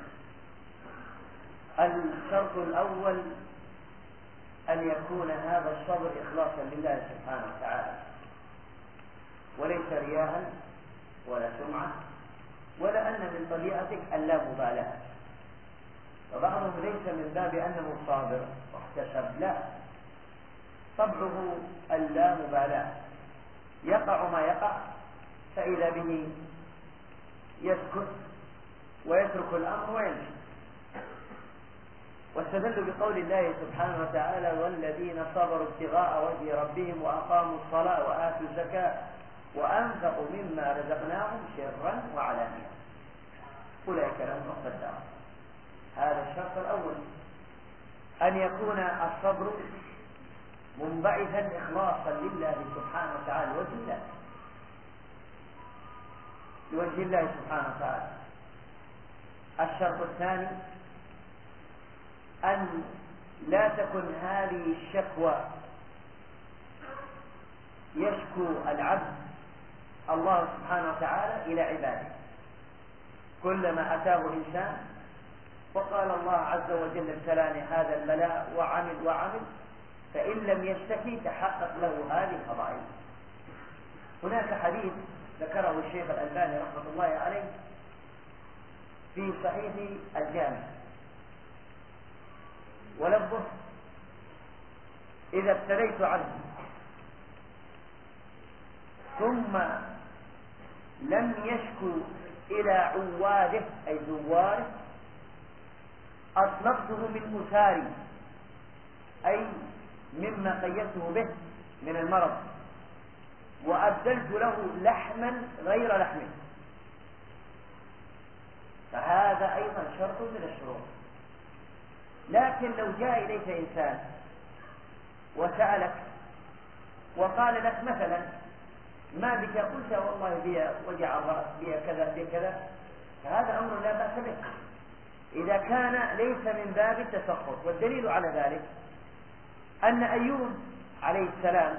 الشرط الأول أن يكون هذا الصبر إخلاصا لله سبحانه وتعالى، وليس رياء ولا سمعة، ولا أن من طبيعتك اللامبالاة. وبعضهم ليس من باب أنه صابر واحتسب، لا، طبعه اللامبالاة، يقع ما يقع فإذا به يسكت ويترك الأمر ويمشي. واستدل بقول الله سبحانه وتعالى: والذين صبروا ابتغاء وجه ربهم وأقاموا الصلاة وآتوا الزكاة وأنفقوا مما رزقناهم سرا وعلانية أولئك لهم عقبى الدار. هذا الشرط الأول، أن يكون الصبر منبعثا إخلاصا لله سبحانه وتعالى، لوجه الله لوجه الله سبحانه وتعالى. الشرط الثاني أن لا تكن هذه الشكوى يشكو العبد الله سبحانه وتعالى إلى عباده. كلما أتاه إنسان وقال الله عز وجل ابتلاني هذا البلاء وعمل وعمل، فإن لم يشتكي تحقق له هذه الفضائل. هناك حديث ذكره الشيخ الألباني رحمة الله عليه في صحيح الجامع، ولفظه: إذا ابتليت عبدي ثم لم يشكو إلى عواده أي زواره أطلقته من أثاري، أي مما قيدته به من المرض، وأبدلت له لحما غير لحمه. فهذا أيضا شرط من الشروط. لكن لو جاء إليك إنسان وسألك وقال لك مثلا: ما بك؟ قلت: والله بي وجع الرأس، بي كذا بي كذا، فهذا أمر لا بأس به إذا كان ليس من باب التسخط. والدليل على ذلك أن أيوب عليه السلام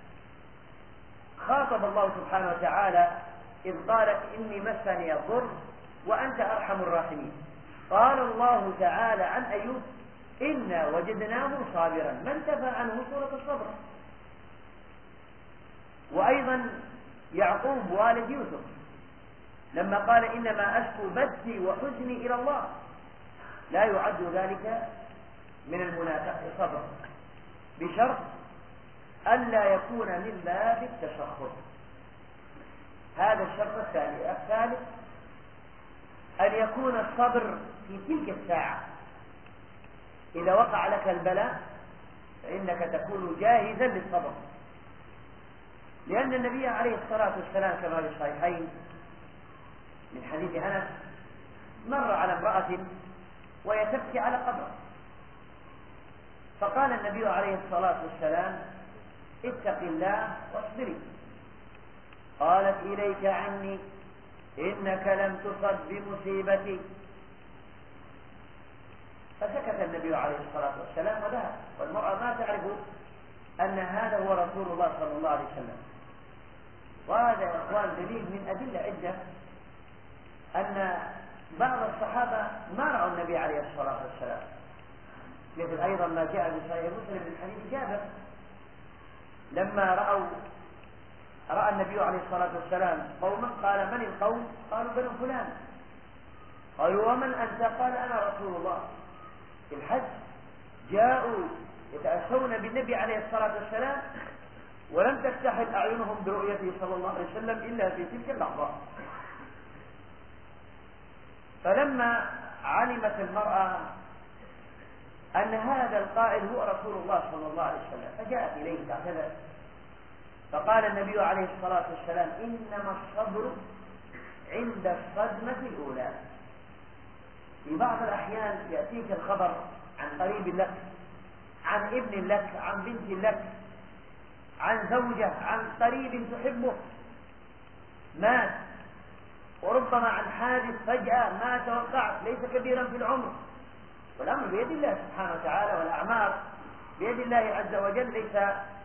خاطب الله سبحانه وتعالى إذ قال: إني مسني الضر وأنت أرحم الراحمين. قال الله تعالى عن أيوب: إنا وجدناه صابرا. ما انتفى عنه سورة الصبر. وأيضا يعقوب والد يوسف لما قال إنما أشكو بثي وحزني إلى الله، لا يعد ذلك من المنافقة صبر، بشرط ألا يكون من باب التشخص. هذا الشرط الثاني. الثالث أن يكون الصبر في تلك الساعة، إذا وقع لك البلاء فإنك تكون جاهزا للصبر، لأن النبي عليه الصلاة والسلام كما في الصحيحين من حديث أنس مر على امرأة وهي تبكي على قبر، فقال النبي عليه الصلاة والسلام اتق الله واصبري. قالت إليك عني إنك لم تصب بمصيبتي، فسكت النبي عليه الصلاة والسلام وذهب، والمرأة ما تعرف أن هذا هو رسول الله صلى الله عليه وسلم. وهذا يا إخوان دليل من أدلة عدة أن بعض الصحابة ما رأوا النبي عليه الصلاة والسلام، مثل أيضا ما جاء في صحيح مسلم من حديث جابر لما رأوا رأى النبي عليه الصلاة والسلام قوما قال من القوم؟ قالوا بنو فلان. قالوا ومن أنت؟ قال أنا رسول الله. في الحج جاءوا يتأسون بالنبي عليه الصلاة والسلام ولم تستحل أعينهم برؤيته صلى الله عليه وسلم إلا في تلك اللحظة. فلما علمت المرأة أن هذا القائل هو رسول الله صلى الله عليه وسلم فجاءت إليه تعتذر، فقال النبي عليه الصلاة والسلام إنما الصبر عند الصدمة الأولى. في بعض الأحيان يأتيك الخبر عن قريب لك، عن ابن لك، عن بنت لك، عن زوجة، عن قريب تحبه مات، وربما عن حادث فجأة ما توقعت، ليس كبيرا في العمر، والأمر بيد الله سبحانه وتعالى، والأعمار بيد الله عز وجل، ليس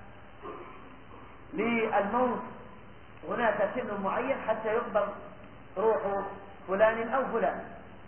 للموت هناك سن معين حتى يقبض روح فلان أو فلان.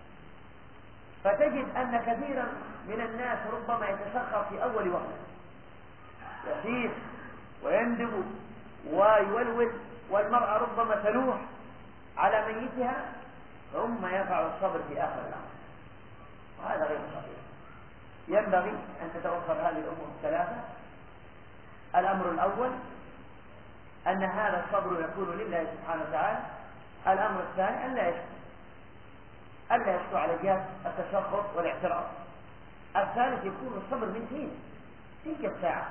فتجد أن كثيرا من الناس ربما يتسخر في أول وقت، يسير ويندب ويولول، والمرأة ربما تلوح على ميتها، ثم يقع الصبر في آخر الأمر، وهذا غير صحيح. ينبغي أن تتوفر هذه الأمور الثلاثة. الأمر الأول أن هذا الصبر يكون لله سبحانه وتعالى. الأمر الثاني أن لا يشكو ألا يشكو على جهة التشخص والاعتراض. الثالث يكون الصبر من حين تلك الساعة.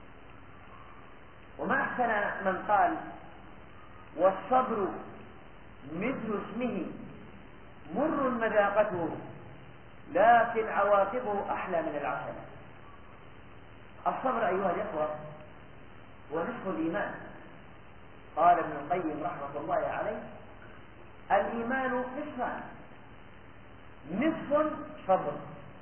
وما أحسن من قال والصبر مثل اسمه مر مذاقته لكن عواقبه أحلى من العسل. الصبر أيها الإخوة هو نصف الإيمان. قال ابن القيم رحمة الله عليه الإيمان نصفان، نصف صبر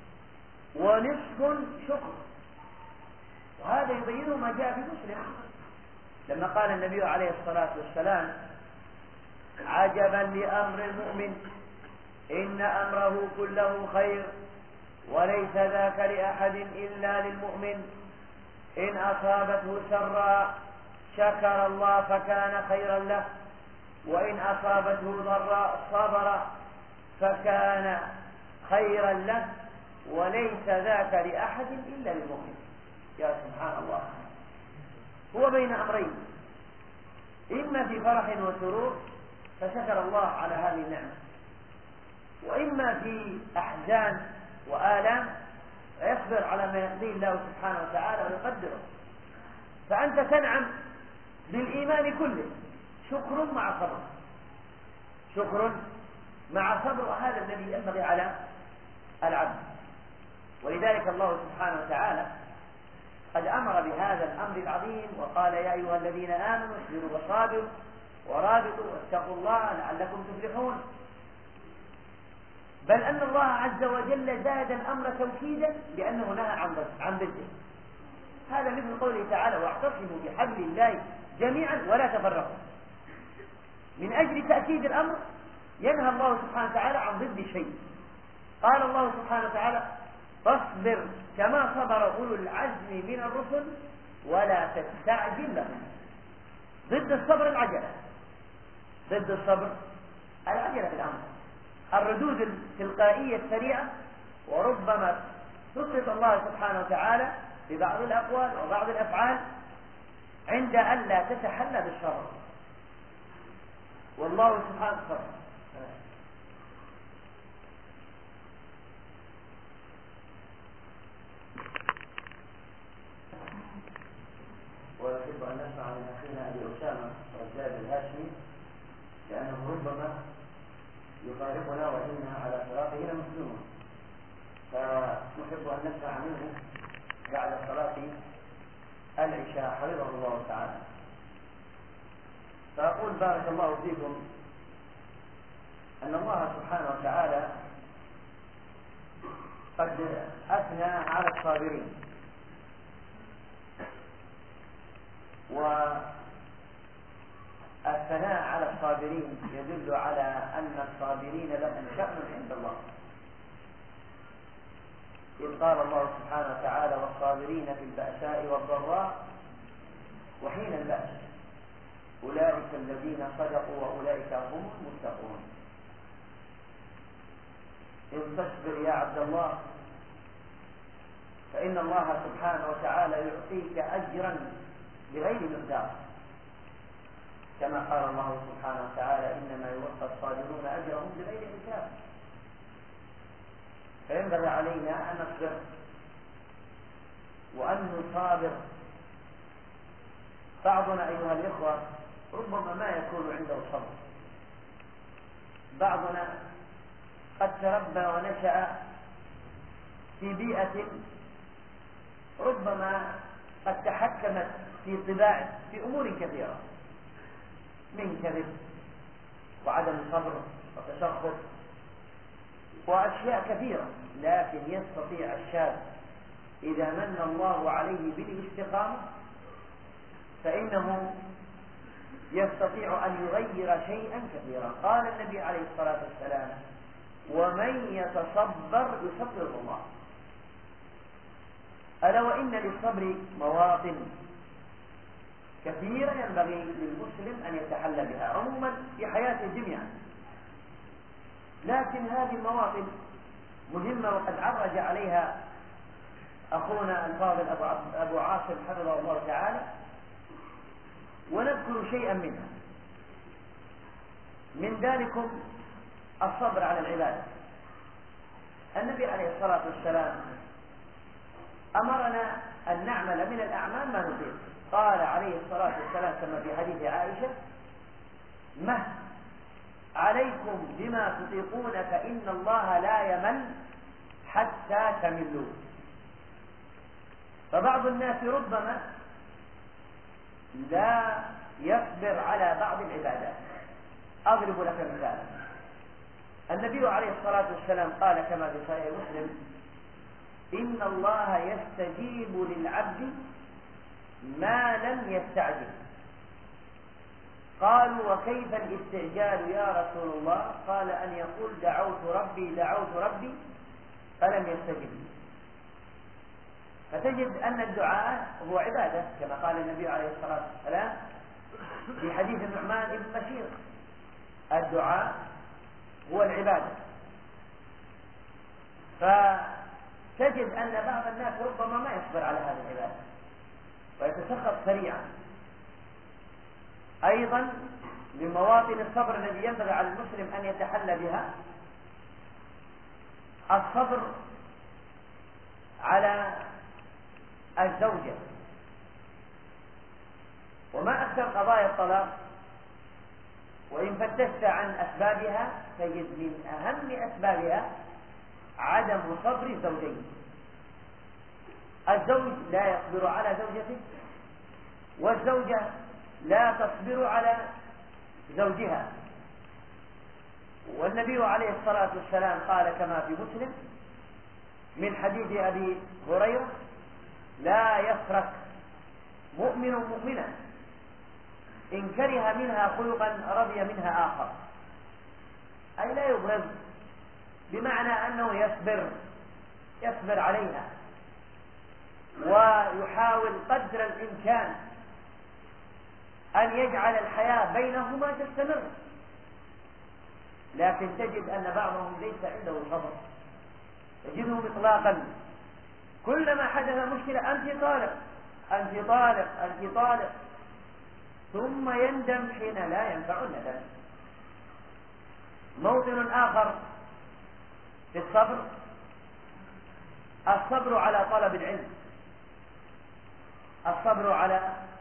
ونصف شكر، وهذا يبينه ما جاء في مسلم لما قال النبي عليه الصلاة والسلام عجبا لأمر المؤمن إن أمره كله خير وليس ذاك لأحد إلا للمؤمن إن أصابته سرا شكر الله فكان خيرا له وإن أصابته ضراء صبر فكان خيرا له وليس ذاك لأحد إلا للمؤمن. يا سبحان الله، هو بين أمرين، إما في فرح وسرور فشكر الله على هذه النعمة، وإما في أحزان وآلام فيصبر على ما يقضيه الله سبحانه وتعالى ويقدره. فأنت تنعم بالإيمان كله، شكر مع صبر، شكر مع صبر، وهذا الذي ينبغي على العبد. ولذلك الله سبحانه وتعالى قد أمر بهذا الأمر العظيم وقال يا أيها الذين آمنوا اصبروا وصابروا ورابطوا واتقوا الله لعلكم تفلحون. بل أن الله عز وجل زاد الأمر توكيدا لأنه نهى عن ضده. هذا مثل قوله تعالى واعتصموا بحبل الله جميعا ولا تفرقوا. من أجل تأكيد الأمر ينهى الله سبحانه وتعالى عن ضد الشيء. قال الله سبحانه وتعالى فاصبر كما صبر أولو العزم من الرسل ولا تستعجل لهم. ضد الصبر العجلة، ضد الصبر العجلة في الأمر، الردود التلقائية السريعة. وربما تسقط الله سبحانه وتعالى ببعض الأقوال وبعض الأفعال عند أن لا تتحلى بالصبر. والله سبحانه وتعالى ويحب أن نسمع من أخينا أبي أسامة رجال الهاشمي، لأنه ربما يفارقنا وإنا على فراقه لمسلمون، فنحب أن نسمع منه بعد صلاة العشاء حفظه الله تعالى. فأقول بارك الله فيكم أن الله سبحانه وتعالى قد أثنى على الصابرين، والثناء على الصابرين يدل على أن الصابرين لهم شأن عند الله، إذ قال الله سبحانه وتعالى والصابرين في البأساء والضراء وحين البأس أولئك الذين صدقوا وأولئك هم المتقون. إن تصبر يا عبد الله فإن الله سبحانه وتعالى يعطيك أجرا بغير مقدار، كما قال الله سبحانه وتعالى إنما يوفى الصابرون أجرهم بغير حساب. فينبغي علينا أن نصبر وأن نصابر. بعضنا أيها الإخوة ربما ما يكون عنده صبر، بعضنا قد تربى ونشأ في بيئة ربما قد تحكمت في طباعه في أمور كثيرة من كذب وعدم صبر وتسخط وأشياء كثيرة، لكن يستطيع الشاب إذا من الله عليه بالاستقامة فإنه يستطيع أن يغير شيئا كثيرا. قال النبي عليه الصلاة والسلام ومن يتصبر يصبره الله. ألا وإن للصبر مواطن كثيرة ينبغي للمسلم أن يتحلى بها عموما في حياته جميعا، لكن هذه المواطن مهمة وقد عرج عليها أخونا الفاضل أبو عاصم حفظه الله تعالى، ونذكر شيئا منها. من ذلكم الصبر على العبادة. النبي عليه الصلاة والسلام أمرنا أن نعمل من الأعمال ما نطيق. قال عليه الصلاة والسلام كما في حديث عائشة مه عليكم بما تطيقون فإن الله لا يمل حتى تملوا. فبعض الناس ربما لا يصبر على بعض العبادات. أضرب لك مثال. النبي عليه الصلاة والسلام قال كما في صحيح مسلم إن الله يستجيب للعبد ما لم يستعجل. قالوا وكيف الاستعجال يا رسول الله؟ قال أن يقول دعوت ربي دعوت ربي فلم يستجب. فتجد أن الدعاء هو عبادة كما قال النبي عليه الصلاة والسلام في حديث النعمان بن بشير الدعاء هو العبادة. فتجد أن بعض الناس ربما ما يصبر على هذه العبادة ويتسخط سريعا. أيضا من مواطن الصبر الذي ينبغي على المسلم أن يتحلى بها الصبر على الزوجة. وما أكثر قضايا الطلاق، وإن فتشت عن أسبابها تجد من أهم أسبابها عدم صبر الزوجين. الزوج لا يصبر على زوجته، والزوجة لا تصبر على زوجها. والنبي عليه الصلاة والسلام قال كما في مسلم من حديث أبي هريرة لا يفرق مؤمن مؤمنا إن كره منها خلقا رضي منها آخر، أي لا يبغض، بمعنى أنه يصبر يصبر عليها ويحاول قدر الإمكان أن يجعل الحياة بينهما تستمر، لكن تجد أن بعضهم ليس عنده صبر، تجدهم إطلاقا كلما حدث مشكلة أنت طالق أنت طالق أنت طالق، ثم يندم حين لا ينفع الندم. موطن آخر في الصبر الصبر على طلب العلم، الصبر على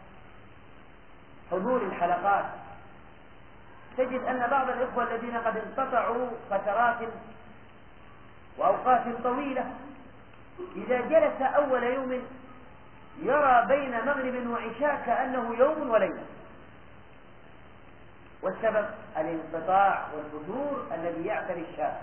حضور الحلقات. تجد أن بعض الإخوة الذين قد انقطعوا فترات وأوقات طويلة إذا جلس أول يوم يرى بين مغرب وعشاء كأنه يوم وليلة، والسبب الانقطاع والفتور الذي يعتري الشاب.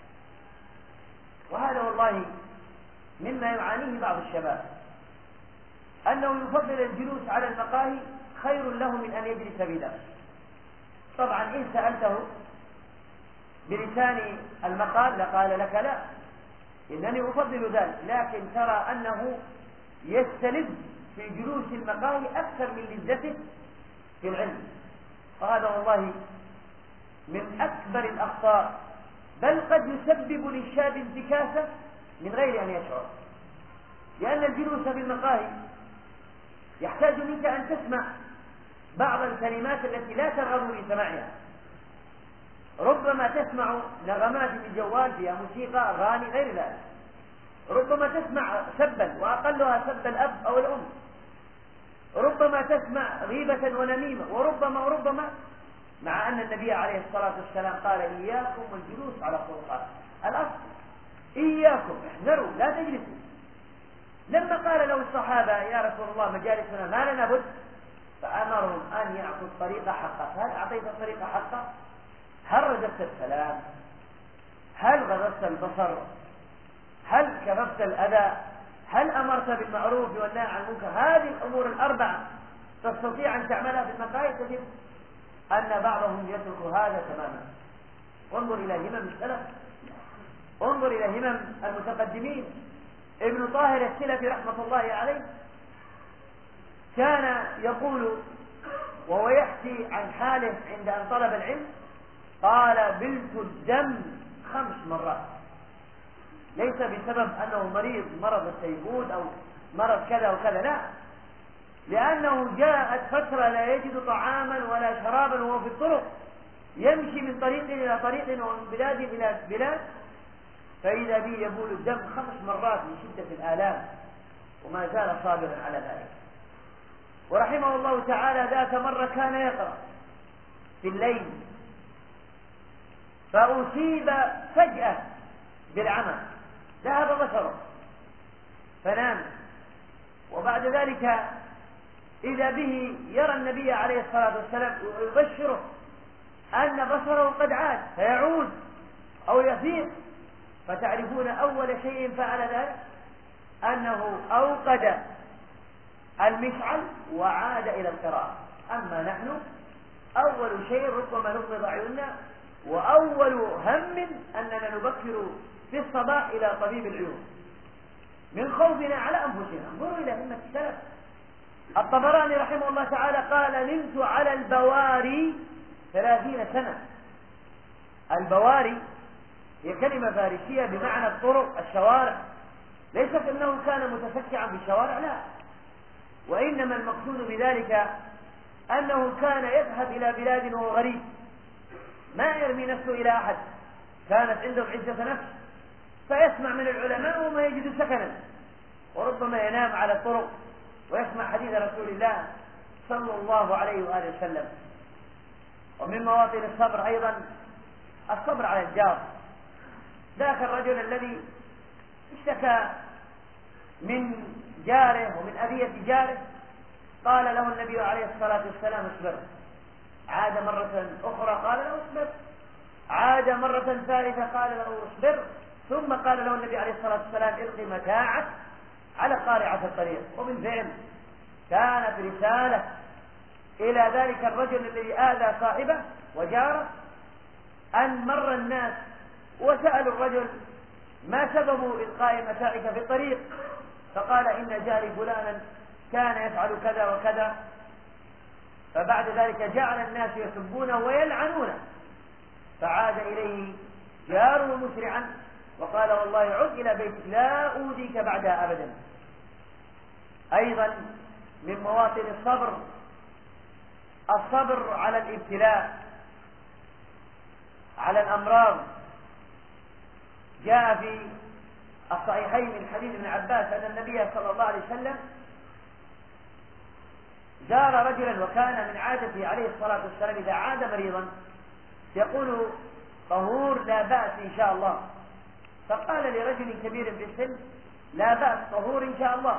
وهذا والله مما يعانيه بعض الشباب، أنه يفضل الجلوس على المقاهي خير له من أن يجلس بدرس. طبعا إن سألته بلسان المقال لقال لك لا، إنني أفضل ذلك، لكن ترى أنه يستلذ في جلوس المقاهي أكثر من لذته في العلم. وهذا والله من أكبر الأخطاء، بل قد يسبب للشاب انتكاسة من غير أن يشعر، لأن الجلوس في المقاهي يحتاج منك أن تسمع بعض الكلمات التي لا ترغب في سماعها. ربما تسمع نغمات في الجوال فيها موسيقى أغاني غير ذلك، ربما تسمع سبا وأقلها سب الأب أو الأم، ربما تسمع غيبة ونميمة، وربما وربما مع أن النبي عليه الصلاة والسلام قال إياكم والجلوس على الطرقات. الأصل إياكم، احذروا لا تجلسوا. لما قال له الصحابة يا رسول الله مجالسنا ما لنا بد، فأمرهم أن يعطوا الطريق حقه. هل أعطيت الطريق حقه؟ هل رددت السلام؟ هل غضبت البصر؟ هل كففت الأذى؟ هل أمرت بالمعروف والنهي عن المنكر؟ هذه الأمور الأربعة تستطيع أن تعملها في المقاهي، تجد أن بعضهم يترك هذا تماما. انظر إلى همم السلف، انظر إلى همم المتقدمين. ابن طاهر السلفي رحمة الله عليه كان يقول وهو يحكي عن حاله عند أن طلب العلم، قال بلت الدم خمس مرات، ليس بسبب أنه مريض مرض التيفود أو مرض كذا وكذا، لا، لأنه جاءت فترة لا يجد طعاما ولا شرابا وهو في الطرق، يمشي من طريق إلى طريق ومن بلاد إلى بلاد، فإذا به يبول الدم خمس مرات من شدة الآلام، وما زال صابرا على ذلك. ورحمه الله تعالى ذات مرة كان يقرأ في الليل فأصيب فجأة بالعمى، ذهب بصره فنام، وبعد ذلك إذا به يرى النبي عليه الصلاة والسلام ويبشره أن بصره قد عاد، فيعود أو يفيق، فتعرفون أول شيء فعل ذلك أنه أوقد المشعل وعاد إلى القراءة. أما نحن أول شيء ربما نغمض عيوننا، وأول هم أننا نبكر في الصباح إلى طبيب العيون من خوفنا على أنفسنا. انظروا إلى همة السلف. الطبراني رحمه الله تعالى قال نمت على البواري ثلاثين سنة. البواري هي كلمة فارسية بمعنى الطرق الشوارع، ليست أنه كان متفكعا في الشوارع، لا، وإنما المقصود بذلك أنه كان يذهب إلى بلاد وهو غريب، ما يرمي نفسه إلى أحد، كانت عندهم عزة نفس، فيسمع من العلماء وما يجد سكنا، وربما ينام على الطرق ويسمع حديث رسول الله صلى الله عليه وآله وسلم. ومن مواطن الصبر أيضا الصبر على الجار. ذاك الرجل الذي اشتكى من جاره ومن أذية جاره، قال له النبي عليه الصلاة والسلام اصبر. عاد مرة أخرى قال له اصبر، عاد مرة ثالثة قال له اصبر، ثم قال له النبي عليه الصلاة والسلام الق متاعك على قارعة الطريق. ومن فعل كانت رسالة إلى ذلك الرجل الذي آذى صاحبه وجاره أن مر الناس وسألوا الرجل ما سبب إلقاء متاعك في الطريق، فقال إن جاري فلانا كان يفعل كذا وكذا، فبعد ذلك جعل الناس يسبونه ويلعنونه، فعاد إليه جاره مسرعا وقال والله عد إلى بيتك لا أوديك بعدها أبدا. أيضا من مواطن الصبر الصبر على الابتلاء، على الأمراض. جاء في الصحيحين من حديث ابن عباس أن النبي صلى الله عليه وسلم زار رجلا وكان من عادته عليه الصلاة والسلام إذا عاد مريضا يقول طهور لا بأس إن شاء الله، فقال لرجل كبير في السن لا بأس طهور إن شاء الله،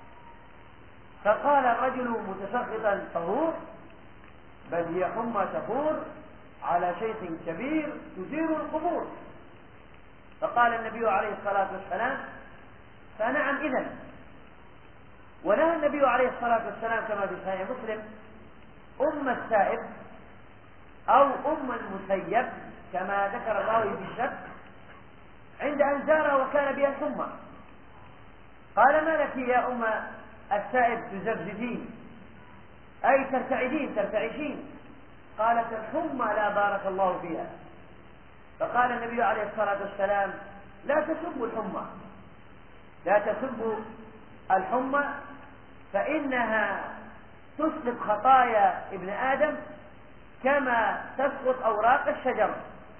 فقال الرجل متسخطا طهور بل هي حمى تفور على شيخ كبير تزير القبور. فقال النبي عليه الصلاة والسلام فنعم إذن. ونهى النبي عليه الصلاة والسلام كما في صحيح مسلم أم السائب أو أم المسيب كما ذكر الراوي في الشك عند أن زارها وكان بها الحمى، قال ما لك يا أم السائب تزفزفين أي ترتعدين ترتعشين؟ قالت الحمى لا بارك الله فيها. فقال النبي عليه الصلاة والسلام لا تسبوا الحمى، لا تسبوا الحمى فإنها تسقط خطايا ابن آدم كما تسقط أوراق الشجر.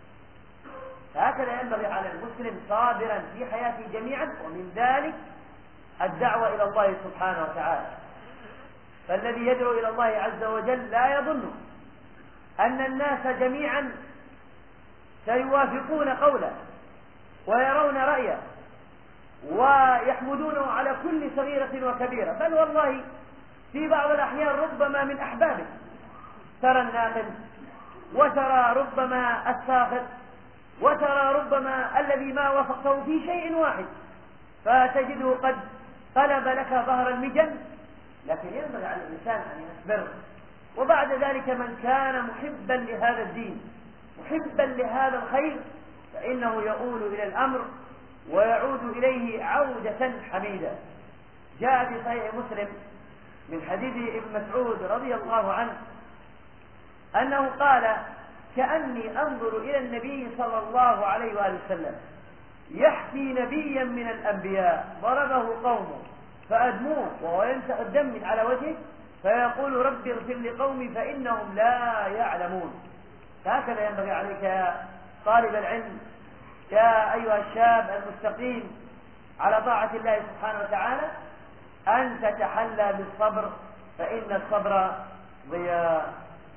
هكذا ينبغي على المسلم صابرا في حياته جميعا، ومن ذلك الدعوة إلى الله سبحانه وتعالى. فالذي يدعو إلى الله عز وجل لا يظن أن الناس جميعا سيوافقون قوله ويرون رأيه ويحمدونه على كل صغيرة وكبيرة، بل والله في بعض الأحيان ربما من أحبابه ترى الناقد وترى ربما الساخط وترى ربما الذي ما وافقته في شيء واحد، فتجده قد قلب لك ظهر المجن. لكن ينبغي على الإنسان أن يصبر. وبعد ذلك من كان محبا لهذا الدين محبا لهذا الخير فإنه يؤول إلى الأمر ويعود إليه عودة حميدة. جاء في صحيح مسلم من حديث ابن مسعود رضي الله عنه أنه قال كأني أنظر إلى النبي صلى الله عليه وآله وسلم يحكي نبيا من الأنبياء ضربه قومه فأدموه وهو يمسح الدم من على وجهه فيقول رب اغفر لقومي فإنهم لا يعلمون. هكذا ينبغي عليك يا طالب العلم يا أيها الشاب المستقيم على طاعة الله سبحانه وتعالى أن تتحلى بالصبر، فإن الصبر ضياء.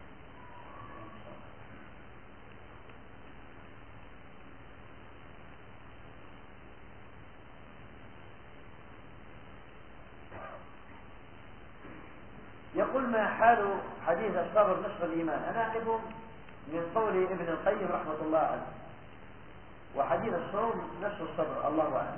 يقول ما حال حديث الصبر نصف الإيمان؟ أنا أقف من قول ابن القيم رحمة الله عليه، وحديث الصوم نصف الصبر الله أعلم.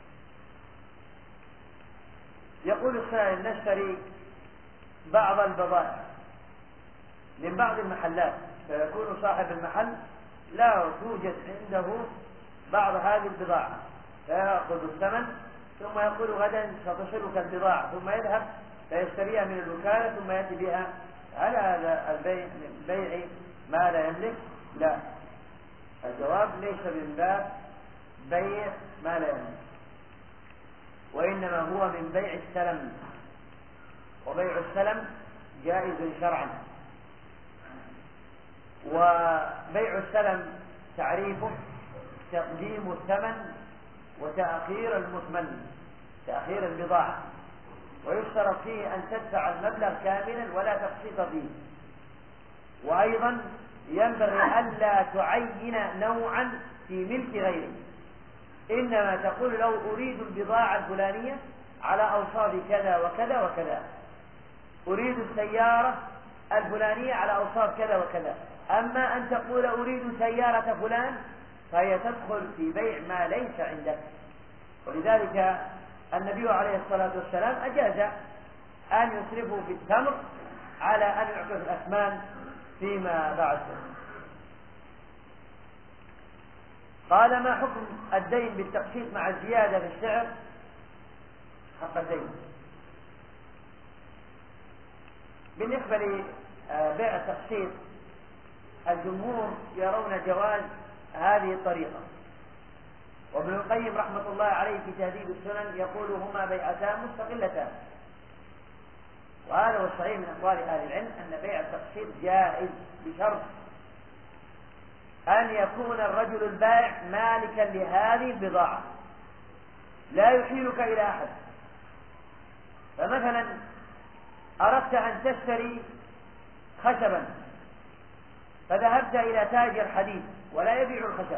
يقول السائل نشتري بعض البضائع من بعض المحلات فيكون صاحب المحل لا توجد عنده بعض هذه البضاعة فيأخذ الثمن ثم يقول غدا ستصلك البضاعة ثم يذهب فيشتريها من الوكالة ثم يأتي بها. هل هذا البيع من بيع ما لا يملك؟ لا، الجواب ليس من باب بيع ما لا يملك، وإنما هو من بيع السلم، وبيع السلم جائز شرعا. وبيع السلم تعريفه تقديم الثمن وتأخير المثمن، تأخير البضاعة، ويشترط فيه أن تدفع المبلغ كاملا ولا تقسيط فيه. وأيضا ينبغي ألا تعين نوعا في ملك غيره، إنما تقول لو أريد البضاعة الفلانية على أوصاف كذا وكذا وكذا، أريد السيارة الفلانية على أوصاف كذا وكذا. أما أن تقول أريد سيارة فلان فهي تدخل في بيع ما ليس عندك. ولذلك النبي عليه الصلاة والسلام أجاز أن يصرفوا في التمر على أن يعطوا الأثمان فيما بعد. قال ما حكم الدين بالتقسيط مع الزيادة في السعر حق الدين؟ بالنسبة بيع التقسيط الجمهور يرون جواز هذه الطريقة، وابن القيم رحمة الله عليه في تهذيب السنن يقول هما بيعتان مستقلتان، وهذا هو الصحيح من أقوال أهل العلم أن بيع التقسيط جائز بشرط أن يكون الرجل البائع مالكا لهذه البضاعة لا يحيلك إلى أحد. فمثلا أردت أن تشتري خشبا فذهبت إلى تاجر حديد ولا يبيع الخشب،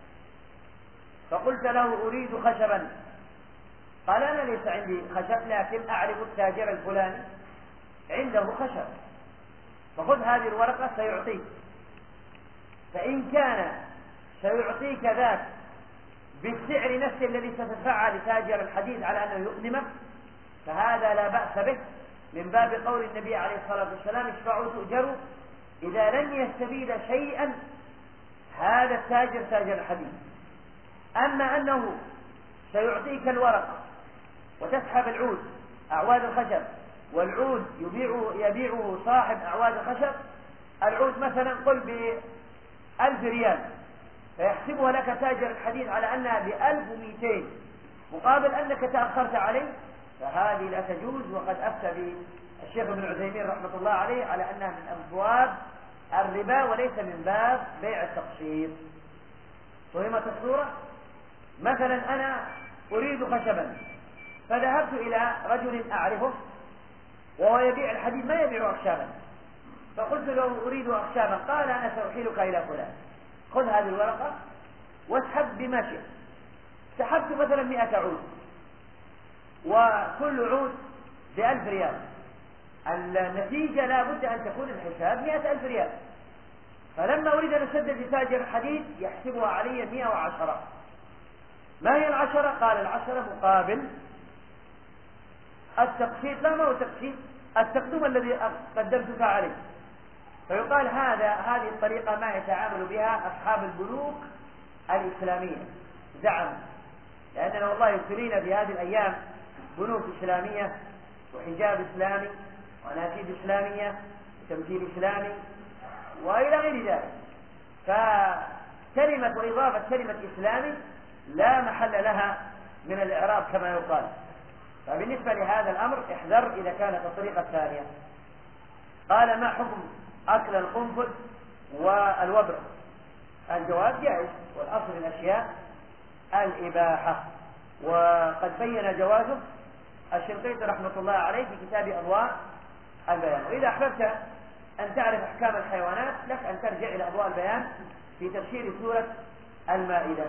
فقلت له أريد خشبا، قال أنا ليس عندي خشب لكن أعرف التاجر الفلاني عنده خشب، فخذ هذه الورقة سيعطيك. فإن كان سيعطيك ذاك بالسعر نفسه الذي ستدفعه لتاجر الحديد على أنه يؤلمك فهذا لا بأس به، من باب قول النبي عليه الصلاة والسلام اشفعوا تؤجروا، إذا لن يستفيد شيئا هذا التاجر تاجر الحديد. أما أنه سيعطيك الورقة وتسحب العود أعواد الخشب والعود يبيعه, يبيعه صاحب أعواد الخشب، العود مثلا قل بألف ريال فيحسبها لك تاجر الحديد على أنها بألف ومئتين مقابل أنك تأخرت عليه، فهذه لا تجوز. وقد أفتى بالشيخ ابن عثيمين رحمة الله عليه على أنها من أبواب الربا وليس من باب بيع التقسيط. فهمت الصورة؟ مثلا أنا أريد خشبا فذهبت إلى رجل أعرفه وهو يبيع الحديد ما يبيع أخشابا، فقلت له أريد أخشابا، قال أنا سأحيلك إلى فلان، خذ هذه الورقة واسحب بما شئت. سحبت مثلا مئة عود وكل عود بألف ريال، النتيجة لا بد أن تكون الحساب مئة ألف ريال، فلما أريد أن أسدد لتاجر الحديد يحسبها علي مئة وعشرة. ما هي العشرة؟ قال العشرة مقابل التقسيط. لا، ما هو تقسيط، التقدم الذي قدمتك عليه. فيقال هذا هذه الطريقة ما يتعامل بها أصحاب البنوك الإسلامية زعم، لأننا والله يبتلينا في هذه الأيام بنوك إسلامية وحجاب إسلامي وناشيد إسلامية وتمثيل إسلامي وإلى غير ذلك، فكلمة وإضافة كلمة إسلامي لا محل لها من الإعراب كما يقال. فبالنسبة لهذا الأمر احذر إذا كانت الطريقة الثانية. قال ما حكم أكل القنفذ والوبر؟ الجواب جائز، والأصل الأشياء الإباحة، وقد بين جوازه الشنقيطي رحمة الله عليه في كتاب أضواء البيان. وإذا أحببت أن تعرف أحكام الحيوانات لك أن ترجع إلى أضواء البيان في تفسير سورة المائدة.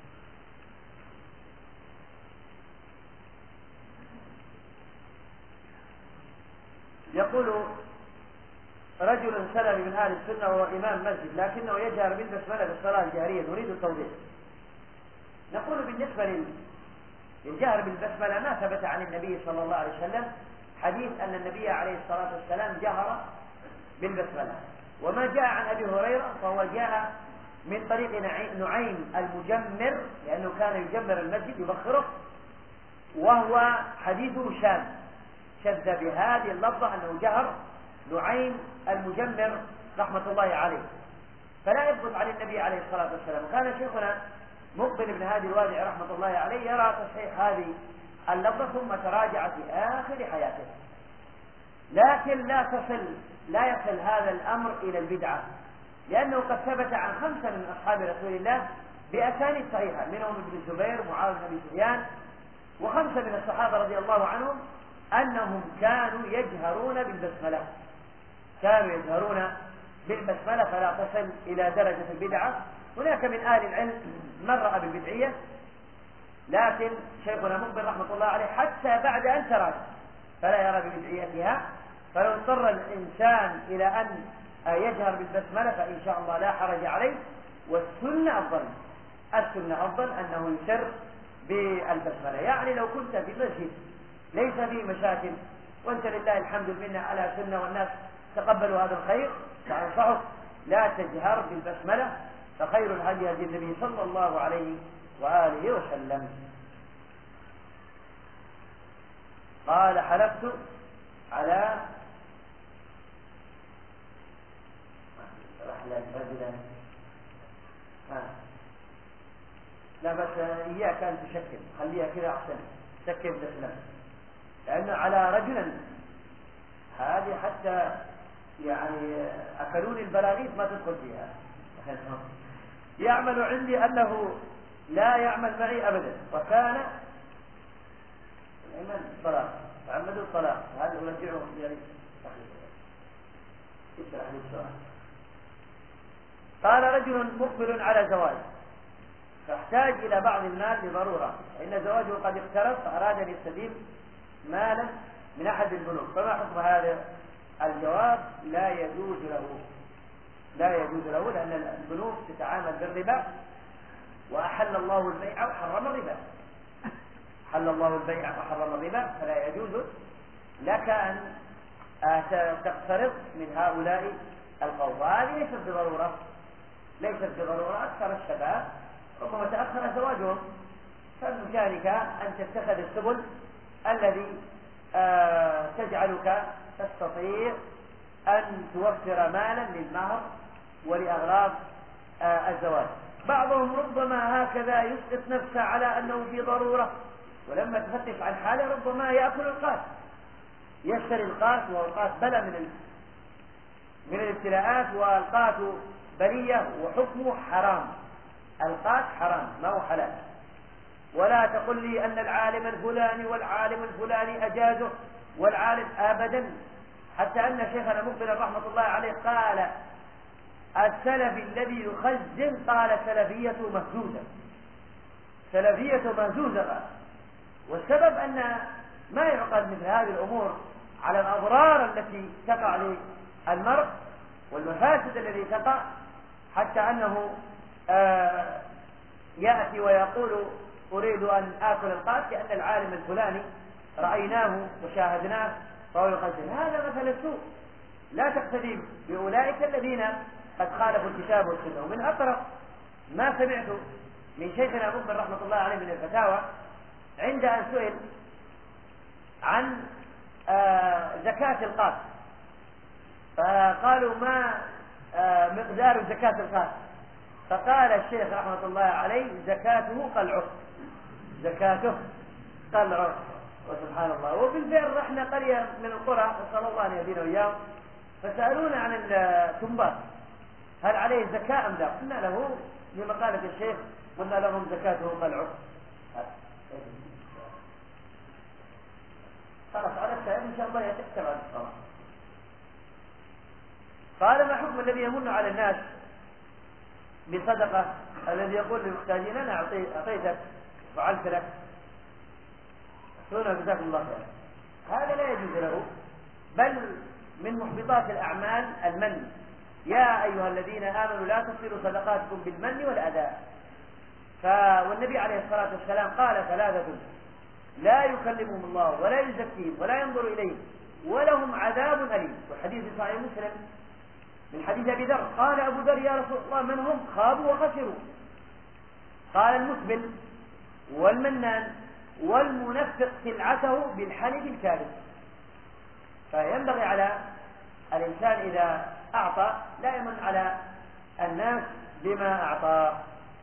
يقول رجل سلفي من أهل السنة وهو إمام مسجد لكنه يجهر بالبسملة بالصلاة الجهرية، نريد التوضيح. نقول بالنسبة للجهر بالبسملة ما ثبت عن النبي صلى الله عليه وسلم حديث أن النبي عليه الصلاة والسلام جهر بالبسملة، وما جاء عن أبي هريرة فهو جاء من طريق نعيم المجمر، لأنه كان يجمر المسجد يبخره، وهو حديثه شاذ، شذ بهذه اللفظة أنه جهر نعيم المجمر رحمة الله عليه، فلا يثبت عن النبي عليه الصلاة والسلام. وكان شيخنا مقبل بن هادي الوادعي رحمة الله عليه يرى تصحيح هذه اللفظة ثم تراجع في آخر حياته، لكن لا تصل لا يصل هذا الأمر إلى البدعة، لأنه قد ثبت عن خمسة من أصحاب رسول الله بأسانيد صحيحة، منهم ابن الزبير ومعاوية بن أبي سفيان وخمسة من الصحابة رضي الله عنهم أنهم كانوا يجهرون بالبسملة، كانوا يجهرون بالبسملة، فلا تصل إلى درجة البدعة. هناك من أهل العلم من رأى بالبدعية، لكن شيخنا مقبل رحمة الله عليه حتى بعد أن تراجع فلا يرى ببدعيتها، فلو اضطر الإنسان إلى أن يجهر بالبسملة فإن شاء الله لا حرج عليه، والسنة أفضل، السنة أفضل أنه يسر بالبسملة. يعني لو كنت في مسجد ليس فيه مشاكل وانت لله الحمد لله على سنة والناس تقبلوا هذا الخير، فأنصحك لا تجهر بالبسملة، فخير الهدي هدي النبي صلى الله عليه وآله وسلم. قال حلفت على رجلا رجلا ها لا بس إياك أن تشكل خليها كذا أحسن شكل الإسلام لأنه على رجلا هذه حتى يعني أكلون البراغيث ما تدخل فيها يعمل عندي أنه لا يعمل معي أبدا وكان الإيمان الصلاة تعمدوا الصلاة هذا أرجعه يعني اشرح لي السؤال. قال رجل مقبل على زواج فاحتاج إلى بعض المال لضرورة إن زواجه قد اقترب فأراد أن يستدين مالا من أحد البنوك فما حكم هذا؟ الجواب لا يجوز له لا يجوز له لأن البنوك تتعامل بالربا وأحل الله البيع وحرم الربا حل الله البيع وحرم الربا فلا يجوز لك أن تقترض من هؤلاء القوم وهذه ليست بضرورة ليست بضرورة أكثر الشباب ربما تأخر زواجهم فبإمكانك أن تتخذ السبل الذي آه تجعلك تستطيع أن توفر مالا للمهر ولأغراض آه الزواج. بعضهم ربما هكذا يسقط نفسه على أنه في ضرورة ولما تفتش عن حاله ربما يأكل القاس يشتري القاس والقاس بلى من من الابتلاءات والقاس بلية وحكمه حرام القاس حرام ما هو حلال. ولا تقل لي أن العالم الفلاني والعالم الفلاني أجازه والعالم أبدا حتى أن شيخنا مقبل رحمة الله عليه قال السلفي الذي يخزن قال سلفيته مهزوزة سلفيته مهزوزة قال. والسبب أن ما يعقد مثل هذه الأمور على الأضرار التي تقع للمرء والمفاسد التي تقع حتى أنه آه يأتي ويقول أريد أن آكل القاس لأن العالم الفلاني رأيناه وشاهدناه فهو يخزن. هذا مثل سوء لا تقتدي بأولئك الذين قد خالفوا الكتاب والسنة. ومن أقرب ما سمعت من شيخنا مقبل رحمة الله عليه من الفتاوى عند أن سئل عن آه زكاة القاس فقالوا ما آه مقدار زكاة القاس فقال الشيخ رحمة الله عليه زكاته قلعه زكاته قلعه. وسبحان الله. وبالفعل رحنا قرية من القرى نسأل الله أن يهدينا وإياهم فسألونا عن التنبات هل عليه زكاة أم لا؟ قلنا له لمقالة الشيخ قلنا لهم زكاته قلعه. خلاص على السائل إن شاء الله يتكتب عن الصلاة. قال ما حكم الذي يمن على الناس بصدقة الذي يقول للمحتاجين أنا أعطيتك فعلت لك سنة جزاكم الله خير هذا لا يجوز له بل من محبطات الأعمال المن يا أيها الذين آمنوا لا تبطلوا صدقاتكم بالمن والأداء. والنبي عليه الصلاة والسلام قال ثلاثة لا يكلمهم الله ولا يزكيهم ولا ينظر إليهم ولهم عذاب أليم. والحديث صحيح مسلم من حديث أبي ذر قال أبو ذر يا رسول الله من هم؟ خابوا وخسروا. قال المسبل والمنان والمنفق سلعته بالحلف الكاذب. فينبغي على الإنسان إذا أعطى لا يمن على الناس بما أعطى.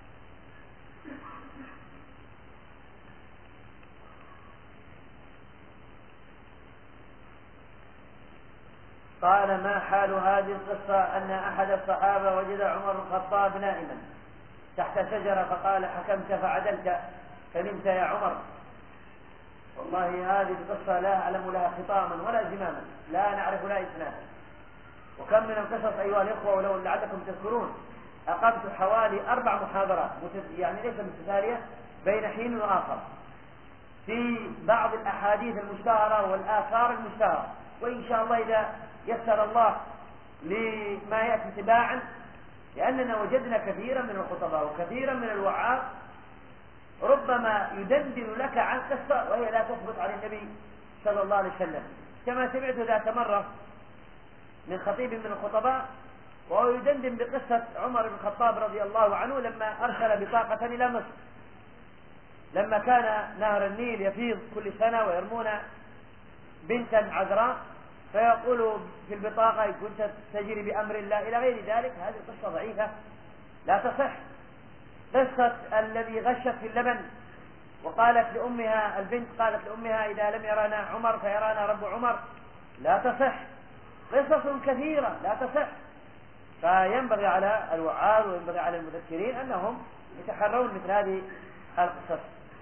قال ما حال هذه القصة أن أحد الصحابة وجد عمر بن الخطاب نائما تحت شجرة فقال حكمت فعدلت فنمت يا عمر. والله هذه القصة لا أعلم لها خطاما ولا زماما لا نعرف لها إسنادا. وكم من القصص أيها الإخوة ولو لعلكم تذكرون أقمت حوالي أربع محاضرات يعني ليس متتالية بين حين وآخر في بعض الأحاديث المشتهرة والآثار المشتهرة. وإن شاء الله إذا يسر الله لما يأتي تباعا لأننا وجدنا كثيرا من الخطباء وكثيرا من الوعاظ ربما يدندن لك عن قصة وهي لا تثبت عن النبي صلى الله عليه وسلم كما سمعت ذات مرة من خطيب من الخطباء وهو يدندن بقصة عمر بن الخطاب رضي الله عنه لما أرسل بطاقة إلى مصر لما كان نهر النيل يفيض كل سنة ويرمون بنتا عذراء فيقول في البطاقة كنت تجري بأمر الله إلى غير ذلك. هذه قصة ضعيفة لا تصح. قصة الذي غشت في اللبن وقالت لأمها، البنت قالت لأمها إذا لم يرانا عمر فيرانا رب عمر، لا تصح. قصص كثيرة لا تصح. فينبغي على الوعاظ وينبغي على المذكرين أنهم يتحرون مثل هذه القصص.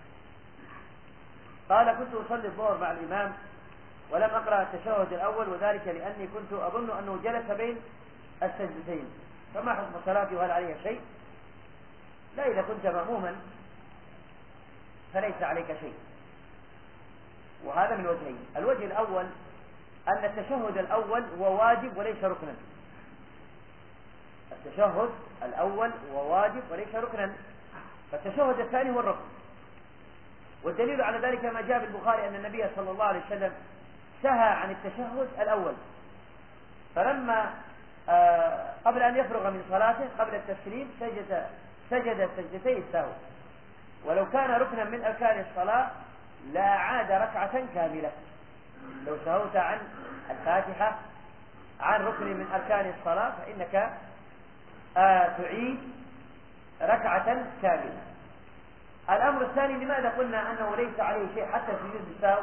قال كنت أصلي الظهر مع الإمام ولم أقرأ التشهد الأول، وذلك لأني كنت أظن أنه جلس بين السجدتين، فما حكم صلاتي وهل عليها شيء؟ لا، إذا كنت مأموما فليس عليك شيء. وهذا من وجهين. الوجه الأول أن التشهد الأول هو واجب وليس ركنا. التشهد الأول هو واجب وليس ركنا، فالتشهد الثاني هو الركن. والدليل على ذلك ما جاء في البخاري أن النبي صلى الله عليه وسلم سهى عن التشهد الأول، فلما آه قبل أن يفرغ من صلاته قبل التسليم سجد سجد سجدتي السهو، ولو كان ركنا من أركان الصلاة لا عاد ركعة كاملة. لو سهوت عن الفاتحة عن ركن من أركان الصلاة فإنك آه تعيد ركعة كاملة. الأمر الثاني، لماذا قلنا أنه ليس عليه شيء حتى سجود السهو؟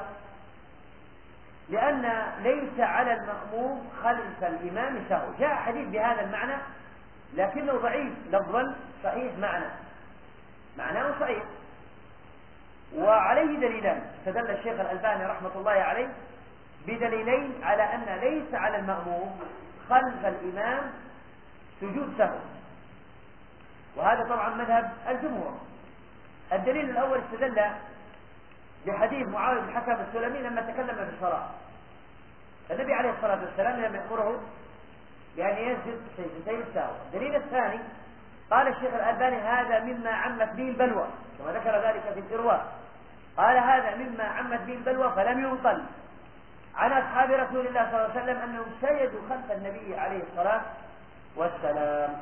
لأن ليس على المأموم خلف الإمام سهو. جاء حديث بهذا المعنى لكنه ضعيف لفظا، صحيح معنى معناه صحيح. وعليه دليلان. استدل الشيخ الألباني رحمة الله عليه بدليلين على أن ليس على المأموم خلف الإمام سجود سهو، وهذا طبعا مذهب الجمهور. الدليل الأول استدل بحديث معاوية بن الحكم السلمي لما تكلم في الصلاة، النبي عليه الصلاة والسلام لم يأمره بأن يسجد سجدتي السهو. الدليل الثاني قال الشيخ الألباني هذا مما عمت به البلوى، كما ذكر ذلك في الإرواء، قال هذا مما عمت به البلوى فلم ينقل عن أصحاب رسول الله صلى الله عليه وسلم أنهم سجدوا خلف النبي عليه الصلاة والسلام.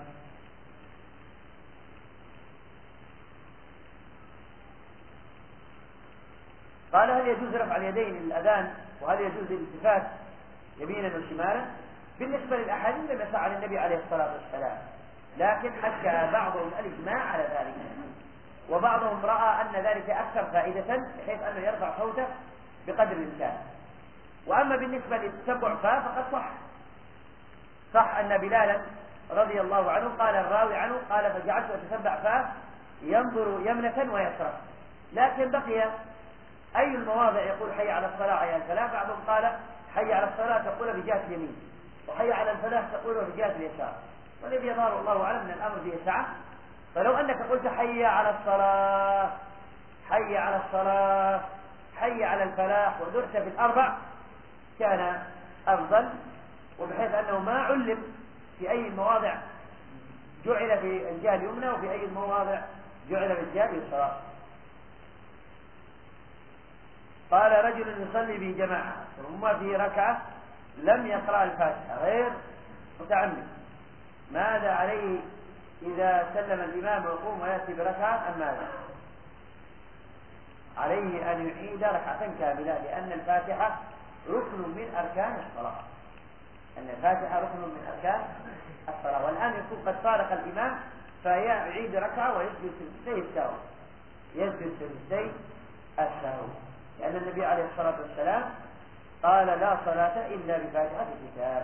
قال هل يجوز رفع اليدين للأذان وهل يجوز الالتفات يمينا وشمالا؟ بالنسبة للأحاديث لم يصح عن النبي عليه الصلاة والسلام، لكن حكى بعضهم الإجماع على ذلك، وبعضهم رأى أن ذلك أكثر فائدة بحيث أنه يرفع صوته بقدر الإمكان. وأما بالنسبة للتتبع فاه فقد صح صح أن بلالا رضي الله عنه قال الراوي عنه قال فجعلت أتتبع فاه ينظر يمنة ويسرى، لكن بقي أي المواضع يقول حي على الصلاة حي على الفلاح. بعضهم قال حي على الصلاة تقول بجهة اليمين وحي على الفلاح تقول بجهة اليسار، والذي يظهر الله أعلم من الأمر به سعة. فلو أنك قلت حي على الصلاة حي على الصلاة حي على الفلاح ودرت في الأربع كان أفضل، وبحيث أنه ما علم في أي مواضع جعل في الجهة اليمنى وفي أي مواضع جعل في الجهة اليسرى. قال رجل يصلي به جماعة ثم في ركعة لم يقرأ الفاتحة غير متعمد، ماذا عليه إذا سلم الإمام ويقوم ويأتي بركعة أم ماذا؟ عليه أن يعيد ركعة كاملة، لأن الفاتحة ركن من أركان الصلاة، أن الفاتحة ركن من أركان الصلاة. والآن يكون قد فارق الإمام فيعيد ركعة ويسجد سجدتي السهو يسجد سجدتي السهو، لأن النبي عليه الصلاة والسلام قال لا صلاة إلا بفاتحة الكتاب.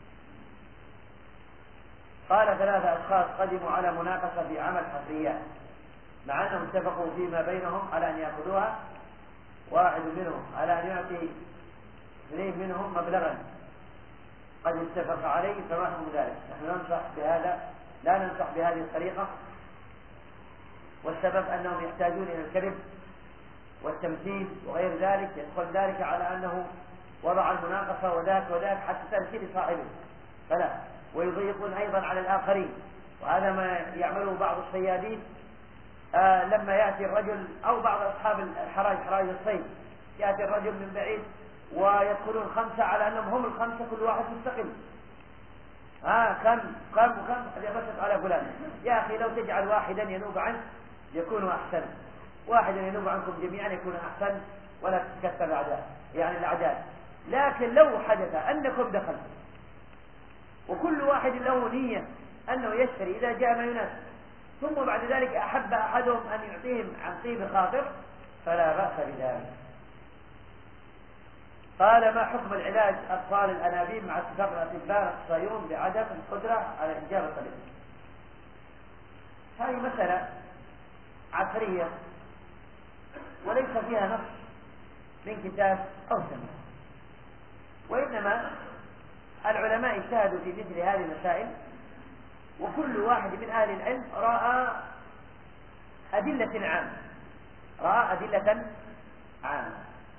قال ثلاثة أشخاص قدموا على مناقشة في عمل حفريات مع أنهم اتفقوا فيما بينهم على أن يأخذوها، واحد منهم على أن يعطي اثنين منهم مبلغا قد اتفق عليه، فما حكم ذلك؟ نحن ننصح بهذا لا ننصح بهذه الطريقة، والسبب أنهم يحتاجون إلى الكذب والتمثيل وغير ذلك، يدخل ذلك على أنه وضع المناقصة وذاك وذاك حتى تمثيل صاحبه فلا، ويضيقون أيضا على الآخرين. وهذا ما يعمله بعض الصيادين آه لما يأتي الرجل أو بعض أصحاب الحراج حراج الصيد، يأتي الرجل من بعيد ويدخلون خمسة على أنهم هم الخمسة كل واحد مستقل، ها آه كم كم وكم قد يبسط على فلان. يا أخي لو تجعل واحدا ينوب عنك يكون أحسن، واحدا ينوب عنكم جميعا يكون أحسن، ولا تكثر الأعداد يعني الأعداد. لكن لو حدث أنكم دخلتم وكل واحد له نية أنه يشتري إذا جاء ما يناسب، ثم بعد ذلك أحب أحدهم أن يعطيهم عن طيب خاطر فلا بأس بذلك. قال: ما حكم العلاج أطفال الأنابيب مع اتفاق الأطباء الأخصائيون بعدم القدرة على إجابة الطبيب؟ هذه مسألة عصرية وليس فيها نص من كتاب أو سنة، وإنما العلماء اجتهدوا في مثل هذه المسائل، وكل واحد من أهل العلم رأى أدلة عامة رأى أدلة عامة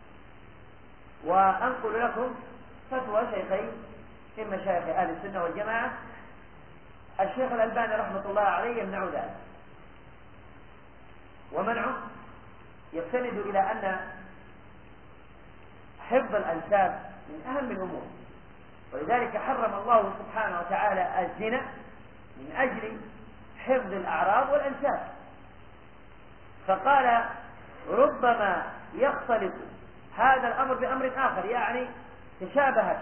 وأنقل لكم فتوى شيخين من مشايخ أهل السنة والجماعة. الشيخ الألباني رحمة الله عليه يمنع ذلك، ومنعه يستند إلى أن حفظ الأنساب من أهم الأمور، ولذلك حرم الله سبحانه وتعالى الزنا من أجل حفظ الأعراض والأنساب. فقال: ربما يختلط هذا الأمر بأمر آخر، يعني تشابهت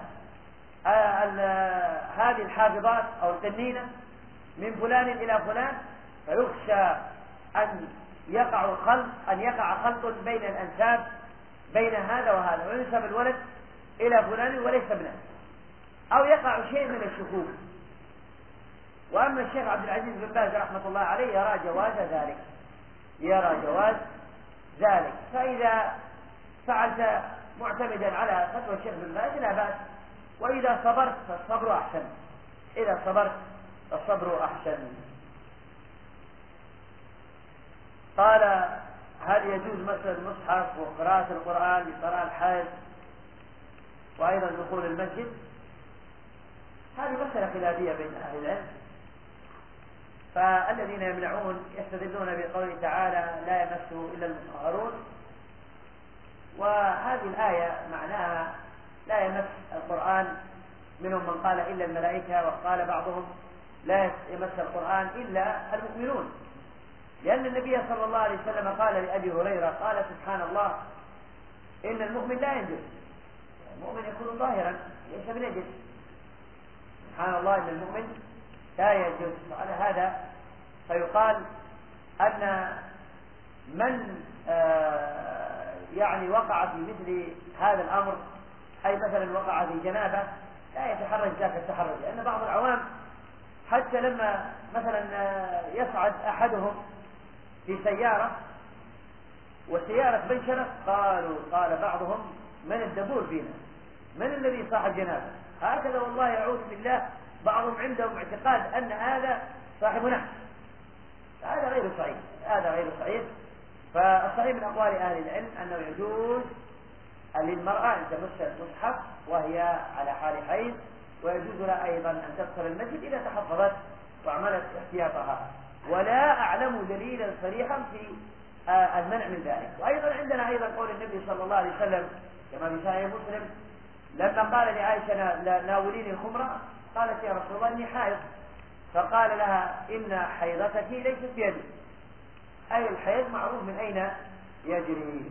هذه الحافظات أو القنينة من فلان إلى فلان، فيخشى أن يقع خلط أن يقع خلط بين الأنساب بين هذا وهذا، وينسب الولد إلى فلان وليس ابنه، أو يقع شيء من الشكوك. وأما الشيخ عبد العزيز بن باز رحمة الله عليه يرى جواز ذلك يرى جواز ذلك فإذا فعلت معتمدا على فتوى الشيخ بن باز لا بأس، وإذا صبرت فالصبر أحسن إذا صبرت فالصبر أحسن. قال: هل يجوز مس المصحف وقراءة القرآن لقراءة الحائض وأيضا دخول المسجد؟ هذه مسألة خلافية بين أهل العلم، فالذين يمنعون يستدلون بقوله تعالى: لا يمسه إلا المطهرون، وهذه الآية معناها لا يمس القرآن، منهم من قال إلا الملائكة، وقال بعضهم لا يمس القرآن إلا المؤمنون، لأن النبي صلى الله عليه وسلم قال لأبي هريرة قال: سبحان الله إن المؤمن لا ينجس، المؤمن يكون ظاهرا ليس بنجس، سبحان الله إن المؤمن لا ينجس. وعلى هذا فيقال أن من آه يعني وقع في مثل هذا الأمر، أي مثلا وقع في جنابة، لا يتحرج ذاك التحرج، لأن بعض العوام حتى لما مثلا يصعد أحدهم في سيارة والسيارة بنشرت قالوا قال بعضهم: من الدبور فينا؟ من الذي صاحب جنابة؟ هكذا والله يعوذ بالله بعضهم عندهم اعتقاد أن هذا صاحب نحس. هذا غير صحيح هذا غير صحيح فالصحيح من أقوال أهل العلم أنه يجوز للمرأة أن تمس المصحف وهي على حال حيض، ويجوز لها أيضا أن تدخل المسجد إذا تحفظت وعملت احتياطها، ولا أعلم دليلا صريحا في المنع من ذلك. وأيضا عندنا أيضا قول النبي صلى الله عليه وسلم كما في صحيح مسلم لما قال لعائشة: ناوليني الخمرة، قالت: يا رسول الله إني حائض، فقال لها: إن حيضتك ليست بيدي، أي الحيض معروف من أين يجري.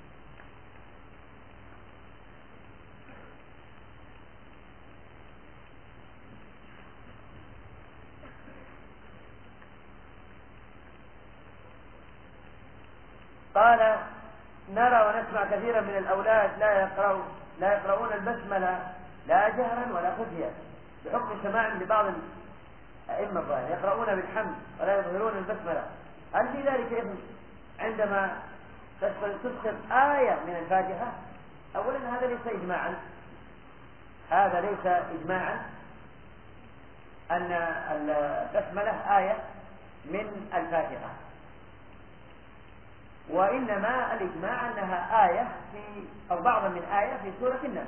قال: نرى ونسمع كثيرا من الأولاد لا يقرأون لا يقرؤون البسملة لا جهرا ولا خفيا، بحكم سماع لبعض الأئمة الظاهر يقرؤون بالحمد ولا يظهرون البسملة، هل في ذلك إثم عندما تسقط آية من الفاتحة؟ أولا هذا ليس إجماعا هذا ليس إجماعا أن البسملة آية من الفاتحة، وإنما الإجماع أنها آية في أو بعضا من آية في سورة الناس.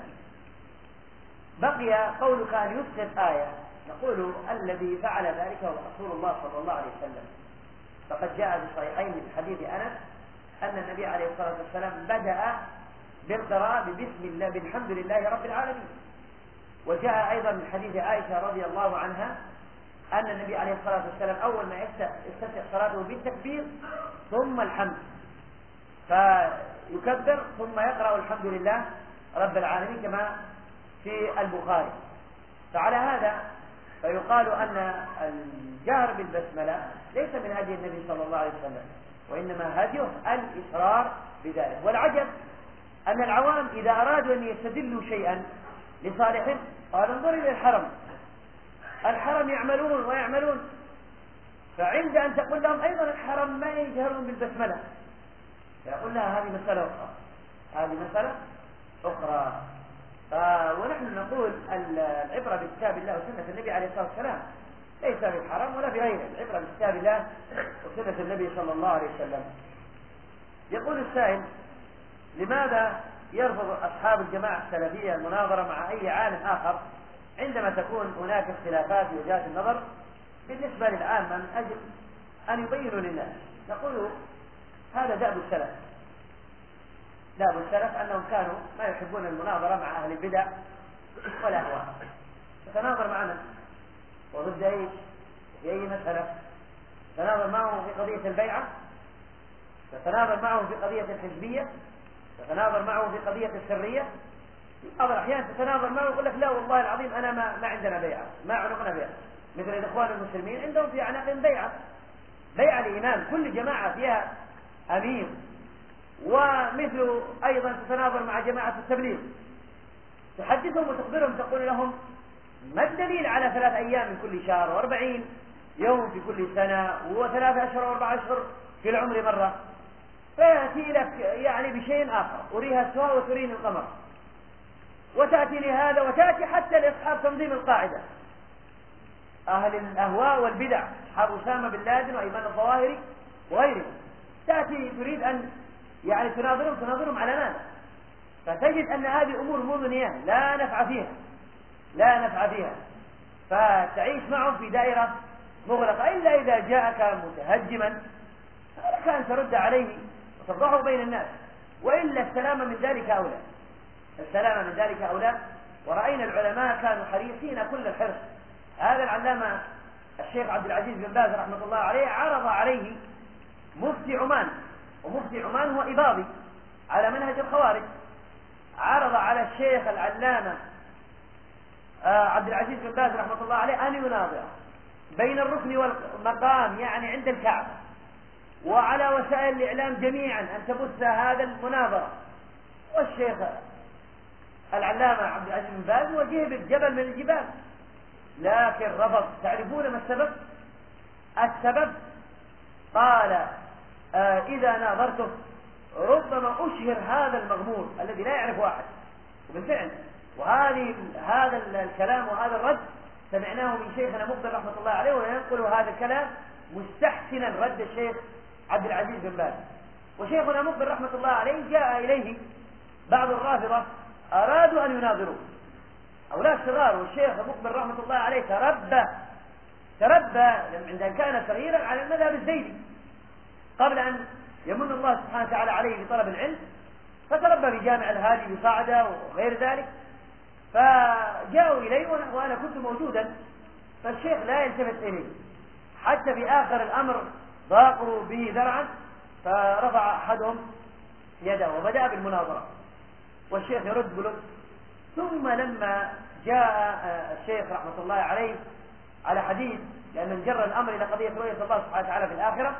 بقي قولك أن يسقط آية، نقول الذي فعل ذلك هو رسول الله صلى الله عليه وسلم، فقد جاء في الصحيحين من حديث أنس أن النبي عليه الصلاة والسلام بدأ بالقراءة ببسم الله بالحمد لله رب العالمين. وجاء أيضا من حديث عائشة رضي الله عنها أن النبي عليه الصلاة والسلام أول ما يستفتح صلاته بالتكبير ثم الحمد، فيكبر ثم يقرأ الحمد لله رب العالمين كما في البخاري. فعلى هذا فيقال أن الجهر بالبسملة ليس من هدي النبي صلى الله عليه وسلم، وإنما هديه الإصرار بذلك. والعجب أن العوام إذا أرادوا أن يستدلوا شيئا لصالحهم قالوا انظر إلى الحرم، الحرم يعملون ويعملون، فعند أن تقول لهم أيضا الحرم ما يجهرون بالبسملة، فيقول لها هذه مسألة أخرى، هذه مسألة أخرى. ونحن نقول العبرة بكتاب الله وسنة النبي عليه الصلاة والسلام، ليس بالحرم ولا بغيره، العبرة بكتاب الله وسنة النبي صلى الله عليه وسلم. يقول السائل: لماذا يرفض أصحاب الجماعة السلفية المناظرة مع أي عالم آخر عندما تكون هناك اختلافات في وجهات النظر بالنسبة للعامة من أجل أن يبينوا للناس؟ نقول هذا دأب السلف، دأب السلف أنهم كانوا ما يحبون المناظرة مع أهل البدع والأهواء. تتناظر معنا وضد أيش؟ في أي مسألة؟ تتناظر معهم في قضية البيعة، تتناظر معهم في قضية الحزبية، تتناظر معه في قضية السرية. في بعض الأحيان تتناظر معه ويقول لك لا والله العظيم أنا ما, ما عندنا بيعة، ما عنقنا بيعة، مثل الإخوان المسلمين عندهم في أعناقهم بيعة، بيعة لإمام، كل جماعة فيها أمير. ومثل أيضا تتناظر مع جماعة التبليغ، تحدثهم وتخبرهم، تقول لهم ما الدليل على ثلاث أيام من كل شهر وأربعين يوم في كل سنة وثلاث أشهر وأربع أشهر في العمر مرة؟ فيأتي لك يعني بشيء آخر، أريها السواء وترين القمر، وتأتي لهذا وتأتي حتى لأصحاب تنظيم القاعدة، أهل الأهواء والبدع، أصحاب أسامة بن لادن وأيمن الظواهري وغيرهم، تأتي تريد أن يعني تناظرهم تناظرهم على ماذا؟ فتجد أن هذه أمور مضنية لا نفع فيها، لا نفع فيها، فتعيش معهم في دائرة مغلقة، إلا إذا جاءك متهجما فلك أن ترد عليه وتفضحه بين الناس، وإلا السلامة من ذلك أولى، السلامة من ذلك أولى. ورأينا العلماء كانوا حريصين كل الحرص. هذا العلامة الشيخ عبد العزيز بن باز رحمة الله عليه عرض عليه مفتي عمان، ومفتي عمان هو إباضي على منهج الخوارج، عرض على الشيخ العلامة عبد العزيز بن باز رحمة الله عليه أن يناظر بين الركن والمقام، يعني عند الكعبة، وعلى وسائل الإعلام جميعا أن تبث هذا المناظرة. والشيخ العلامة عبد العزيز بن باز وجه بالجبل من الجبال، لكن رفض. تعرفون ما السبب؟ السبب قال آه إذا ناظرته ربما أشهر هذا المغمور الذي لا يعرف أحد. وبالفعل وهذه هذا الكلام وهذا الرد سمعناه من شيخنا مقبل رحمة الله عليه، وينقل هذا الكلام مستحسنا رد الشيخ عبد العزيز بن باز. وشيخنا مقبل رحمة الله عليه جاء إليه بعض الرافضة أرادوا أن يناظروا، أولاد صغار، والشيخ مقبل رحمة الله عليه تربى تربى عندما كان صغيرا على المذهب الزيدي قبل أن يمن الله سبحانه وتعالى عليه بطلب العلم، فتربى بجامع الهادي بصعدة وغير ذلك. فجاءوا إليه وأنا كنت موجودا، فالشيخ لا يلتفت إليه، حتى في آخر الأمر ضاقوا به ذرعا، فرفع أحدهم يده وبدأ بالمناظرة، والشيخ يرد بلد. ثم لما جاء الشيخ رحمة الله عليه على حديث، لأن جر الأمر إلى قضية رؤية الله سبحانه وتعالى في الآخرة،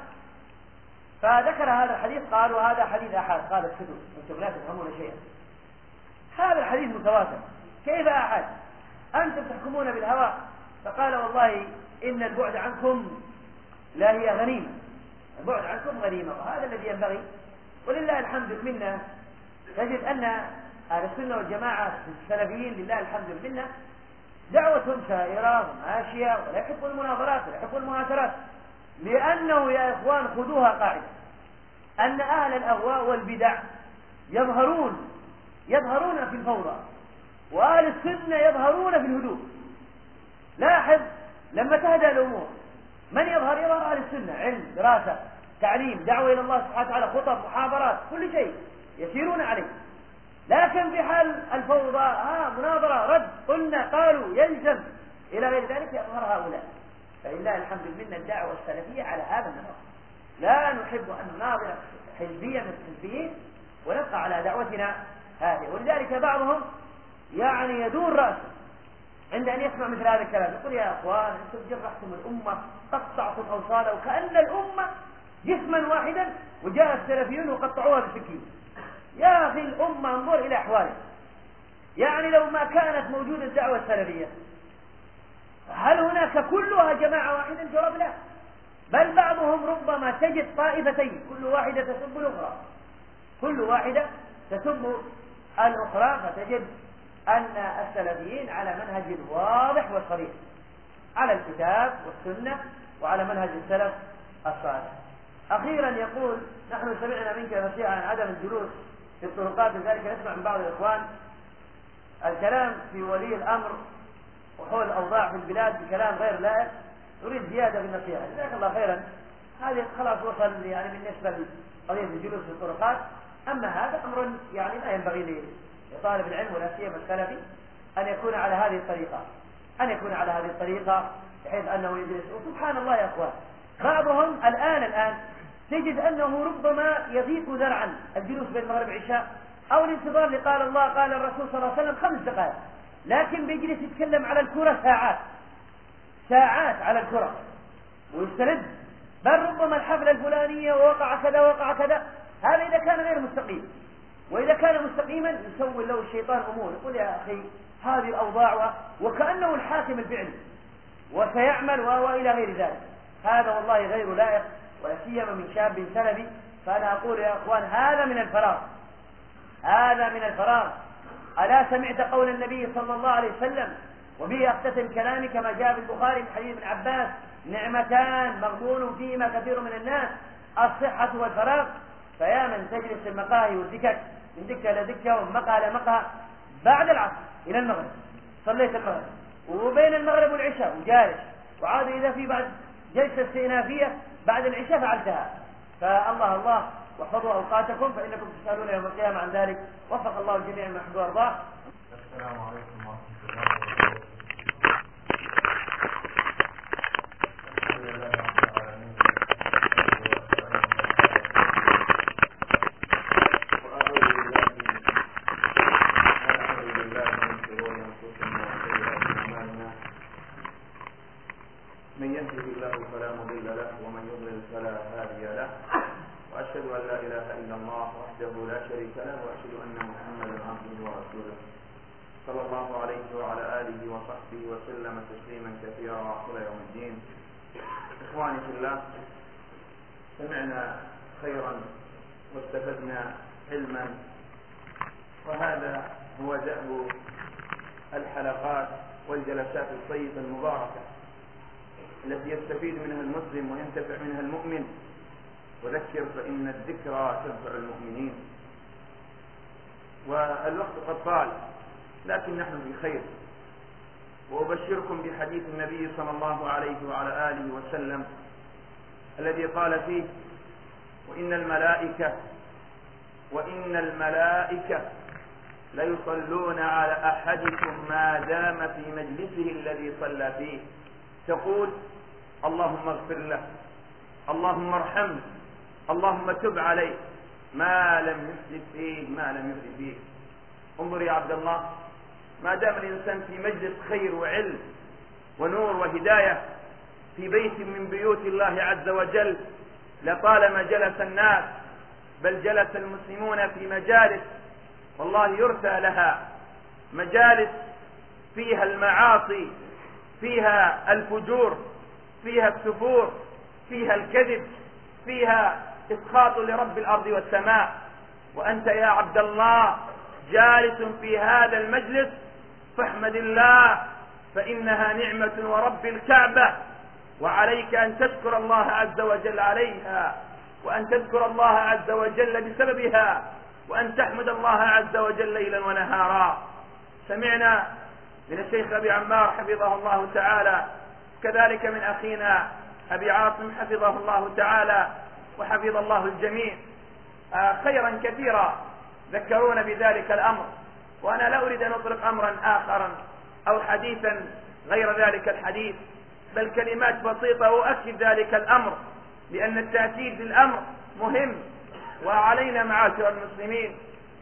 فذكر هذا الحديث، قالوا هذا حديث أحد. قال اسكتوا أنتم لا تفهمون شيئا، هذا الحديث متواتر، كيف أحد؟ أنتم تحكمون بالهوى. فقال والله إن البعد عنكم لا هي غنيمة، البعد عنكم غنيمة، وهذا الذي ينبغي. ولله الحمد منا، تجد أن أهل السنة والجماعة السلفيين لله الحمد منا دعوتهم سائرة وماشية، ولا يحبوا المناظرات ولا يحبوا المناثرات، لأنه يا إخوان خذوها قاعدة أن أهل الأهواء والبدع يظهرون يظهرون في الفوضى، وأهل السنة يظهرون في الهدوء. لاحظ لما تهدأ الأمور من يظهر؟ يظهر أهل السنة، علم، دراسة، تعليم، دعوة إلى الله سبحانه وتعالى، خطب، محاضرات، كل شيء يسيرون عليه. لكن في حال الفوضى ها مناظرة، رد، قلنا، قالوا، يلزم إلى غير ذلك، يظهر هؤلاء. فلله الحمد لله الدعوة السلفية على هذا النمط، لا نحب أن نناظر حزبيا من الحزبيين، ونبقى على دعوتنا هذه. ولذلك بعضهم يعني يدور رأسه عند أن يسمع مثل هذا الكلام، يقول يا أخوان أنتم جرحتم الأمة، قطعتم أوصالها، وكأن الأمة جسما واحدا، وجاء السلفيون وقطعوها بالسكين. يا أخي الأمة انظر إلى أحوالها، يعني لو ما كانت موجودة الدعوة السلفية هل هناك كلها جماعة واحدة؟ الجواب لا، بل بعضهم ربما تجد طائفتين كل واحدة تسب الأخرى، كل واحدة تسب الأخرى، فتجد أن السلفيين على منهج واضح وصريح على الكتاب والسنة وعلى منهج السلف الصالح. أخيرا يقول نحن سمعنا منك نصيحة عن عدم الجلوس في الطرقات، لذلك نسمع من بعض الإخوان الكلام في ولي الأمر وحول الأوضاع في البلاد بكلام غير لائق، نريد زيادة في النصيحة. جزاك الله خيرا، هذه خلاص وصل يعني بالنسبة لقضية الجلوس في الطرقات. أما هذا أمر يعني لا ينبغي لطالب العلم ولا سيما السلفي أن يكون على هذه الطريقة، أن يكون على هذه الطريقة بحيث أنه يجلس. وسبحان الله يا أخوان، بعضهم الآن الآن تجد أنه ربما يضيق ذرعا الجلوس بين المغرب والعشاء أو الانتظار لقال الله قال الرسول صلى الله عليه وسلم خمس دقائق، لكن بيجلس يتكلم على الكرة ساعات ساعات على الكرة ويستند، بل ربما الحفلة الفلانية ووقع كذا وقع كذا. هذا إذا كان غير مستقيم، وإذا كان مستقيما يسوي له الشيطان أمور، يقول يا أخي هذه الأوضاع، وكأنه الحاكم الفعلي وسيعمل وإلى غير ذلك. هذا والله غير لائق، ولا سيما من شاب سلفي. فأنا أقول يا أخوان هذا من الفراغ، هذا من الفراغ. ألا سمعت قول النبي صلى الله عليه وسلم، وبه أختتم كلامي كما جاء في البخاري من حديث ابن عباس: نعمتان مغبون فيهما كثير من الناس، الصحة والفراغ. فيا من تجلس المقاهي والدكك من دكة إلى دكة ومن مقهى إلى مقهى بعد العصر إلى المغرب، صليت المغرب وبين المغرب والعشاء وجالس، وعاد إذا في بعد جلسة استئنافية بعد العشاء فعلتها. فالله الله واحفظوا أوقاتكم فإنكم تسألون يوم القيامة عن ذلك. وفق الله الجميع ما يحب ويرضاه. السلام عليكم ورحمة الله وبركاته. الحمد لله رب العالمين، وأعوذ بالله ونعوذ بالله من شرور أنفسنا وسيئات أعمالنا، من يهده الله فلا مضل له ومن يضلل فلا هادي له، وأشهد أن لا إله إلا الله وحده لا شريك له، وأشهد أن محمدا عبده ورسوله صلى الله عليه وعلى آله وصحبه وسلم تسليما كثيرا إلى يوم الدين. إخواني في الله، سمعنا خيرا واستفدنا علما، وهذا هو دأب الحلقات والجلسات الطيبة المباركة التي يستفيد منها المسلم وينتفع منها المؤمن. وذكر فإن الذكرى تنفع المؤمنين. والوقت قد طال لكن نحن في خير، وأبشركم بحديث النبي صلى الله عليه وعلى آله وسلم الذي قال فيه: وإن الملائكة وإن الملائكة ليصلون على أحدكم ما دام في مجلسه الذي صلى فيه، تقول: اللهم اغفر له، اللهم ارحمه، اللهم تب عليه، ما لم يحدث فيه ما لم يحدث فيه. انظر يا عبد الله، ما دام الإنسان في مجلس خير وعلم ونور وهداية في بيت من بيوت الله عز وجل، لطالما جلس الناس، بل جلس المسلمون في مجالس والله يرثى لها، مجالس فيها المعاصي، فيها الفجور، فيها السفور، فيها الكذب، فيها إسخاط لرب الأرض والسماء. وأنت يا عبد الله جالس في هذا المجلس، فاحمد الله، فإنها نعمة ورب الكعبة، وعليك أن تذكر الله عز وجل عليها، وأن تذكر الله عز وجل بسببها، وأن تحمد الله عز وجل ليلا ونهارا. سمعنا من الشيخ أبي عمار حفظه الله تعالى، كذلك من أخينا أبي عاصم حفظه الله تعالى وحفظ الله الجميع خيرا كثيرا ذكرونا بذلك الأمر. وأنا لا أريد أن أطلق أمرا آخرا أو حديثا غير ذلك الحديث، بل كلمات بسيطة وأكد ذلك الأمر، لأن التأكيد للأمر مهم. وعلينا معاشر المسلمين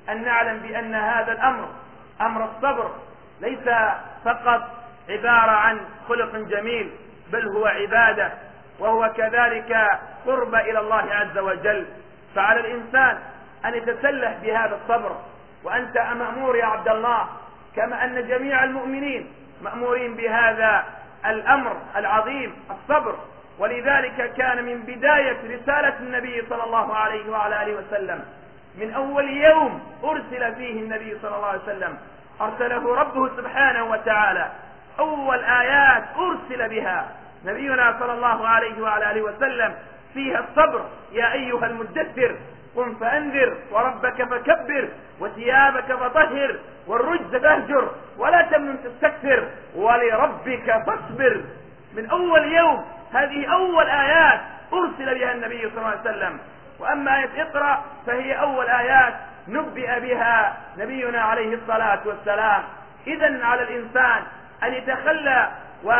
أن نعلم بأن هذا الأمر أمر الصبر ليس فقط عبارة عن خلق جميل، بل هو عبادة، وهو كذلك قرب إلى الله عز وجل. فعلى الإنسان أن يتسلح بهذا الصبر، وأنت مأمور يا عبد الله كما أن جميع المؤمنين مأمورين بهذا الأمر العظيم الصبر. ولذلك كان من بداية رسالة النبي صلى الله عليه وعلى آله وسلم، من أول يوم أرسل فيه النبي صلى الله عليه وسلم أرسله ربه سبحانه وتعالى، أول آيات أرسل بها نبينا صلى الله عليه وعلى آله وسلم فيها الصبر. يا أيها المدثر قم فأنذر وربك فكبر وثيابك فطهر والرجز فاهجر ولا تمنن تستكثر ولربك فاصبر. من أول يوم هذه أول آيات أرسل بها النبي صلى الله عليه وسلم. وأما آية اقرأ فهي أول آيات نبئ بها نبينا عليه الصلاة والسلام. إذن على الإنسان أن يتخلى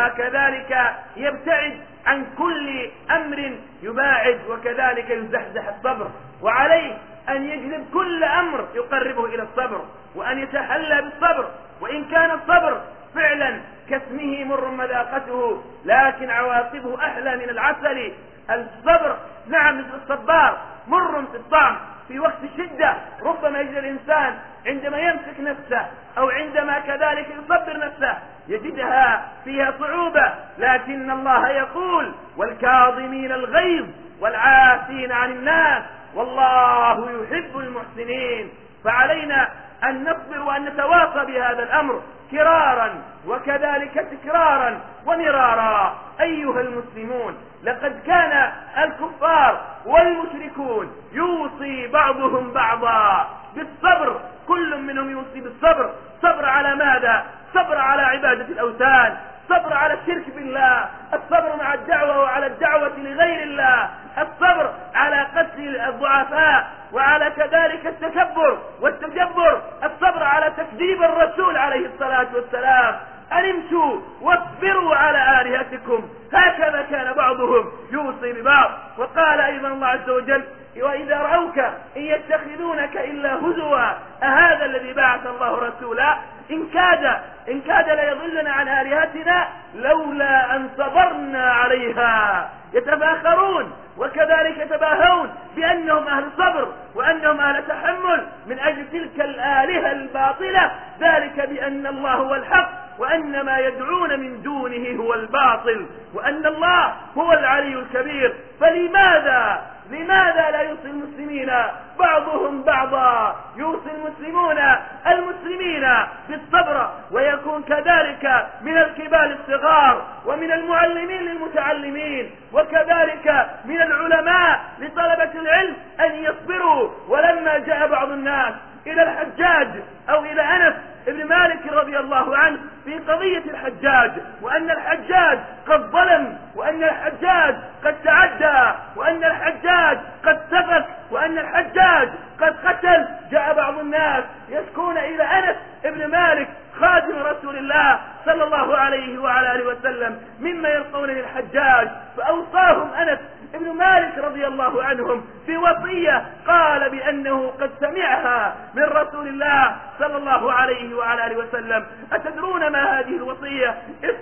وكذلك يبتعد عن كل أمر يباعد وكذلك يزحزح الصبر، وعليه أن يجلب كل أمر يقربه إلى الصبر، وأن يتحلى بالصبر. وإن كان الصبر فعلا كاسمه مر مذاقته لكن عواقبه أحلى من العسل. الصبر نعم مثل الصبار مر في الطعم، في وقت الشدة ربما يجد الإنسان عندما يمسك نفسه أو عندما كذلك يصبر نفسه يجدها فيها صعوبة، لكن الله يقول والكاظمين الغيظ والعافين عن الناس والله يحب المحسنين. فعلينا أن نصبر وأن نتواصى بهذا الأمر كرارا وكذلك تكرارا ومرارا. أيها المسلمون، لقد كان الكفار والمشركون يوصي بعضهم بعضا بالصبر، كل منهم يوصي بالصبر. صبر على ماذا؟ صبر على عبادة الأوثان، الصبر على الشرك بالله، الصبر مع الدعوة وعلى الدعوة لغير الله، الصبر على قتل الضعفاء وعلى كذلك التكبر والتجبر، الصبر على تكذيب الرسول عليه الصلاة والسلام. أن امشوا واصبروا على آلهتكم، هكذا كان بعضهم يوصي ببعض. وقال أيضا الله عز وجل وإذا رأوك إن يتخذونك إلا هزوا أهذا الذي بعث الله رسولا إن كاد إن كاد ليضلنا عن آلهتنا لولا أن صبرنا عليها. يتفاخرون وكذلك يتباهون بأنهم أهل صبر وأنهم أهل تحمل من أجل تلك الآلهة الباطلة، ذلك بأن الله هو الحق وأن ما يدعون من دونه هو الباطل وأن الله هو العلي الكبير. فلماذا لماذا لا يوصي المسلمين بعضهم بعضا؟ يوصي المسلمون المسلمين بالصبر، ويكون كذلك من الكبار الصغار ومن المعلمين للمتعلمين وكذلك من العلماء لطلبة العلم أن يصبروا. ولما جاء بعض الناس إلى الحجاج أو إلى أنس ابن مالك رضي الله عنه في قضية الحجاج، وأن الحجاج قد ظلم وأن الحجاج قد تعدى وأن الحجاج قد سفك وأن الحجاج قد قتل، جاء بعض الناس يشكون إلى أنس ابن مالك خادم رسول الله صلى الله عليه وعلى آله وسلم مما يلقون للحجاج، فأوصاهم أنس ابن مالك رضي الله عنهم في وصية قال بأنه قد سمعها من رسول الله صلى الله عليه وعلى آله وسلم. أتدرون ما هذه الوصية؟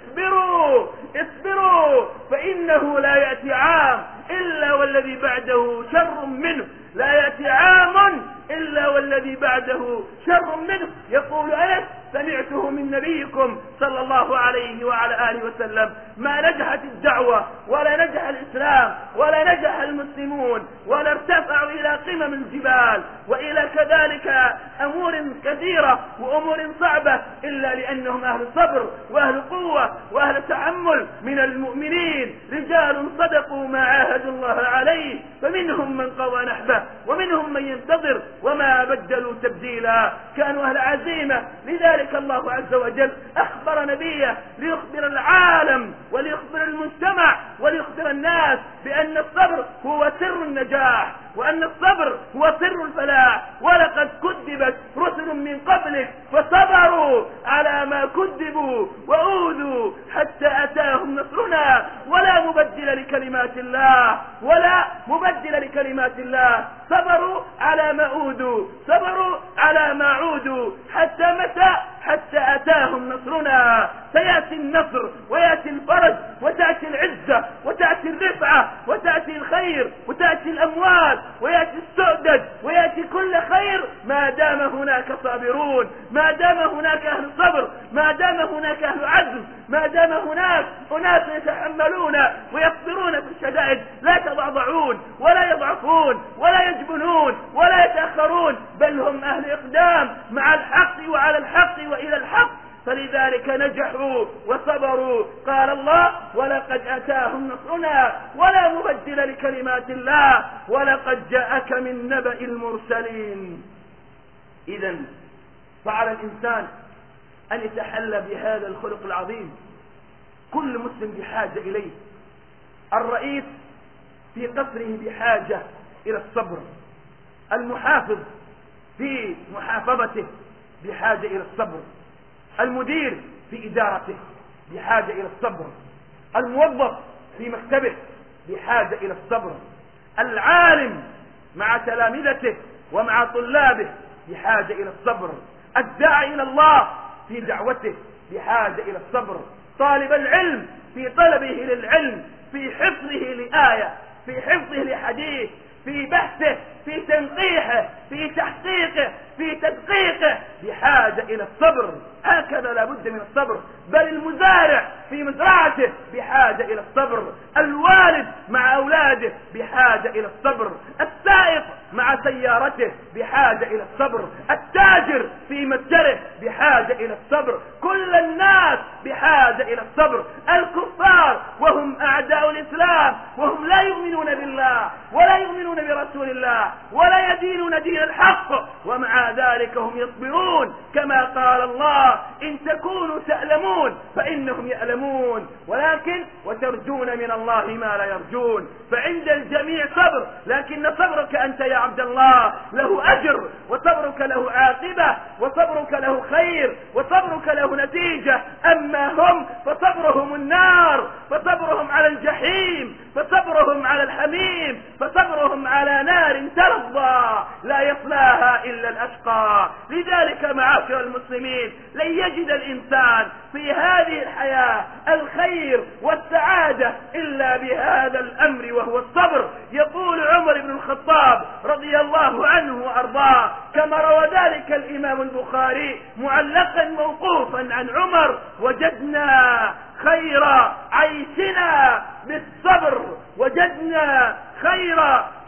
اصبروا اصبروا فإنه لا يأتي عام إلا والذي بعده شر منه، لا يأتي عام إلا والذي بعده شر منه. يقول أنس سمعته من نبيكم صلى الله عليه وعلى آله وسلم ما نجحت الدعوة ولا نجح الإسلام ولا نجح المسلمون ولا ارتفعوا إلى قمم الجبال وإلى كذلك أمور كثيرة وأمور صعبة إلا لأنهم أهل صبر وأهل قوة وأهل تحمل من المؤمنين، رجال صدقوا ما عاهدوا الله عليه فمنهم من قضى نحبه ومنهم من ينتظر وما بدلوا تبديلا، كانوا أهل عزيمة. لذلك الله عز وجل أخبر نبيه ليخبر العالم وليخبر المجتمع وليخبر الناس بأن الصبر هو سر النجاح وأن الصبر هو سر الفلاح. ولقد كذبت رسل من قبلك فصبروا على ما كذبوا وأوذوا حتى أتاهم نصرنا ولا مبدل لكلمات الله ولا مبدل لكلمات الله. صبروا على ما أوذوا، صبروا على ما عودوا، حتى متى؟ حتى أتاهم نصرنا. سيأتي النصر ويأتي الفرج وتأتي العزة وتأتي الرفعة وتأتي الخير وتأتي الأموال ويأتي السؤدد ويأتي كل خير ما دام هناك صابرون، ما دام هناك أهل صبر، ما دام هناك أهل عزم، ما دام هناك أناس يتحملون ويصبرون في الشدائد، لا يتضعضعون ولا يضعفون ولا يجبنون ولا يتأخرون، بل هم أهل إقدام مع الحق وعلى الحق وإلى الحق. فلذلك نجحوا وصبروا. قال الله: ولقد أتاهم نصرنا ولا مبدل لكلمات الله ولقد جاءك من نبأ المرسلين. إذن فعلى الإنسان أن يتحلى بهذا الخلق العظيم، كل مسلم بحاجة إليه. الرئيس في قصره بحاجة إلى الصبر، المحافظ في محافظته بحاجة إلى الصبر، المدير في إدارته بحاجة إلى الصبر، الموظف في مكتبه بحاجة إلى الصبر، العالم مع تلامذته ومع طلابه بحاجة إلى الصبر، الداعي إلى الله في دعوته بحاجة إلى الصبر، طالب العلم في طلبه للعلم، في حفظه لآية، في حفظه لحديث، في بحثه، في تنقيحه، في تحقيقه، في تدقيقه بحاجة إلى الصبر. هكذا لا بد من الصبر. بل المزارع في مزرعته بحاجة إلى الصبر، الوالد مع أولاده بحاجة إلى الصبر، السائق مع سيارته بحاجة إلى الصبر، التاجر في متجره بحاجة إلى الصبر، كل الناس بحاجة إلى الصبر. الكفار وهم أعداء الإسلام وهم لا يؤمنون بالله ولا يؤمنون برسول الله ولا يدينون دين الحق، ومع ذلك هم يصبرون، كما قال الله: إن تكونوا تألمون فإنهم يألمون، ولكن وترجون من الله ما لا يرجون. فعند الجميع صبر، لكن صبرك أنت يا عبد الله له أجر، وصبرك له عاقبة، وصبرك له خير، وصبرك له نتيجة. أما هم فصبرهم النار، فصبرهم على الجحيم، فصبرهم على الحميم، فصبرهم على نار تلظى لا يصلاها إلا الأشقى. لذلك معاشر المسلمين، لن يجد الإنسان في هذه الحياة الخير والسعادة إلا بهذا الأمر وهو الصبر. يقول عمر بن الخطاب رضي الله عنه وأرضاه، كما روى ذلك الإمام البخاري معلقا موقوفا عن عمر: وجدنا خير عيشنا بالصبر، وجدنا خير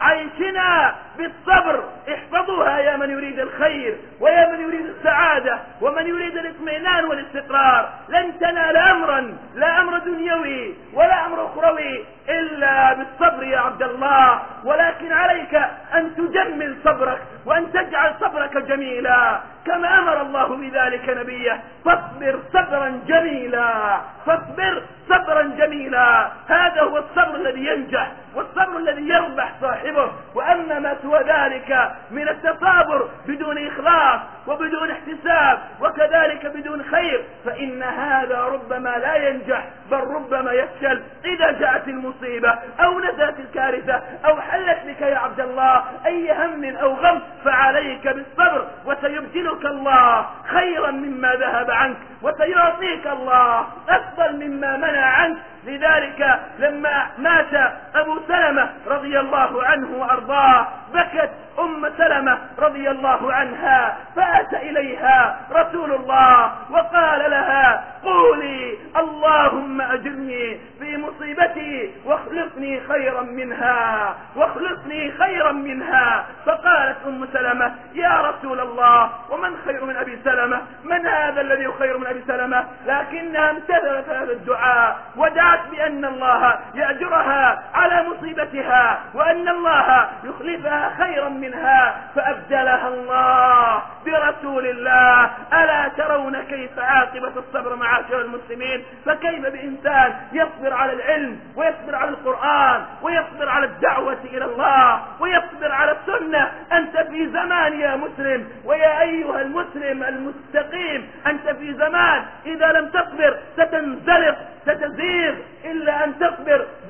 عيشنا بالصبر. احفظوها يا من يريد الخير ويا من يريد السعادة ومن يريد الاطمئنان والاستقرار. لن تنال أمرا، لا أمر دنيوي ولا أمر أخروي، إلا بالصبر يا عبد الله. ولكن عليك أن تجمل صبرك وأن تجعل صبرك جميلا، كما أمر الله بذلك نبيه: فاصبر صبرا جميلا، فاصبر صبرا جميلا. هذا هو الصبر الذي ينجح والصبر الذي يربح صاحبه. وأما ما سوى ذلك من التصابر بدون إخلاص وبدون احتساب وكذلك بدون خير، فإن هذا ربما لا ينجح، بل ربما يفشل إذا جاءت المصيبة أو نزلت الكارثة أو حلت بك يا عبد الله أي هم أو غم، فعليك بالصبر، وسيبدلك الله خيرا مما ذهب عنك، وسيعطيك الله أفضل مما منع عنك. لذلك لما مات أبو سلمة رضي الله عنه وأرضاه، بكت أم سلمة رضي الله عنها، فأتى إليها رسول الله وقال لها: قولي اللهم أجرني في مصيبتي واخلفني خيرا منها، واخلفني خيرا منها. فقالت أم سلمة: يا رسول الله، ومن خير من أبي سلمة؟ من هذا الذي خير من أبي سلمة؟ لكنها امتثلت هذا الدعاء ودعت بأن الله يأجرها على مصيبتها وأن الله يخلفها خيرا منها، فأبدلها الله برسول الله. ألا ترون كيف عاقبة الصبر معاشر المسلمين؟ فكيف بإنسان يصبر على العلم ويصبر على القرآن ويصبر على الدعوة إلى الله ويصبر على السنة؟ أنت في زمان يا مسلم، ويا أيها المسلم المستقيم، أنت في زمان إذا لم تصبر ستنزلق، ستزيغ، إلا أن تصبر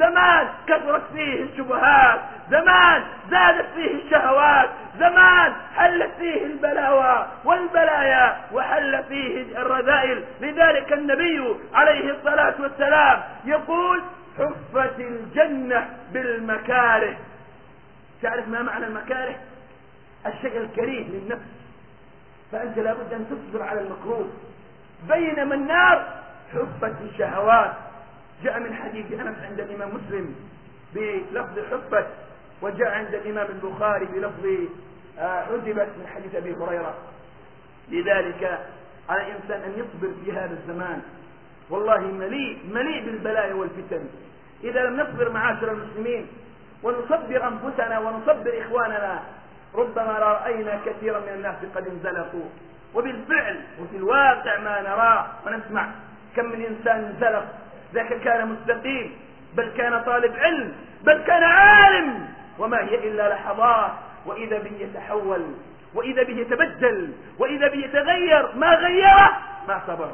زمان كثرت فيه الشبهات، زمان زادت فيه الشهوات، زمان حلت فيه البلاوى والبلايا وحل فيه الرذائل. لذلك النبي عليه الصلاة والسلام يقول حفت الجنة بالمكاره. تعرف ما معنى المكاره؟ الشيء الكريه للنفس، فأنت لابد أن تصبر على المكروه. بينما النار حفت الشهوات. جاء من حديث أنس عند الإمام مسلم بلفظ حفت، وجاء عند الإمام البخاري بلفظ عذبت من حديث أبي هريرة. لذلك على الإنسان أن يصبر في هذا الزمان، والله مليء مليء بالبلايا والفتن. إذا لم نصبر معاشر المسلمين ونصبر أنفسنا ونصبر إخواننا ربما رأينا كثيرا من الناس قد انزلقوا. وبالفعل وفي الواقع ما نرى ونسمع كم من إنسان انزلق، ذاك كان مستقيم، بل كان طالب علم، بل كان عالم، وما هي إلا لحظات وإذا به يتحول، وإذا به يتبدل، وإذا به يتغير. ما غيره ما صبر.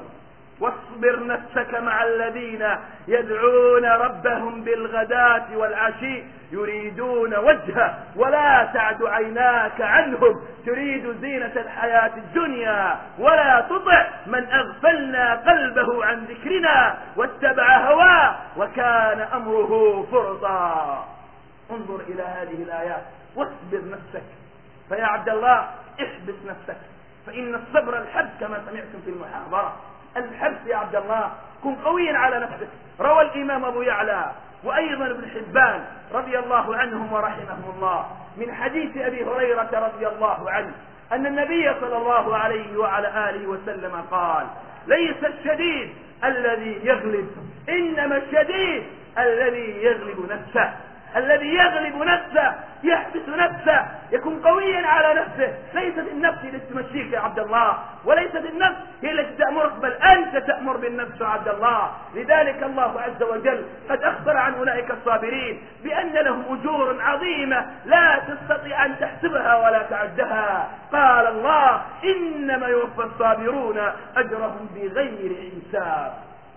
واصبر نفسك مع الذين يدعون ربهم بالغداة والعشي يريدون وجهه ولا تعد عيناك عنهم تريد زينة الحياة الدنيا ولا تطع من أغفلنا قلبه عن ذكرنا واتبع هواه وكان أمره فرطا. انظر إلى هذه الآيات واصبر نفسك. فيا عبد الله احبس نفسك، فإن الصبر الحبس كما سمعتم في المحاضرة. الحبس يا عبد الله، كن قويا على نفسك. روى الإمام أبو يعلى وأيضا ابن حبان رضي الله عنهم ورحمهم الله من حديث أبي هريرة رضي الله عنه أن النبي صلى الله عليه وعلى آله وسلم قال ليس الشديد الذي يغلب، إنما الشديد الذي يغلب نفسه. الذي يغلب نفسه يحبس نفسه، يكون قويا على نفسه. ليست النفس التي تمشيك يا عبد الله، وليست النفس هي التي تأمرك، بل أنت تأمر بالنفس يا عبد الله. لذلك الله عز وجل قد أخبر عن أولئك الصابرين بأن لهم أجور عظيمة لا تستطيع أن تحسبها ولا تعدها. قال الله إنما يوفى الصابرون أجرهم بغير حساب،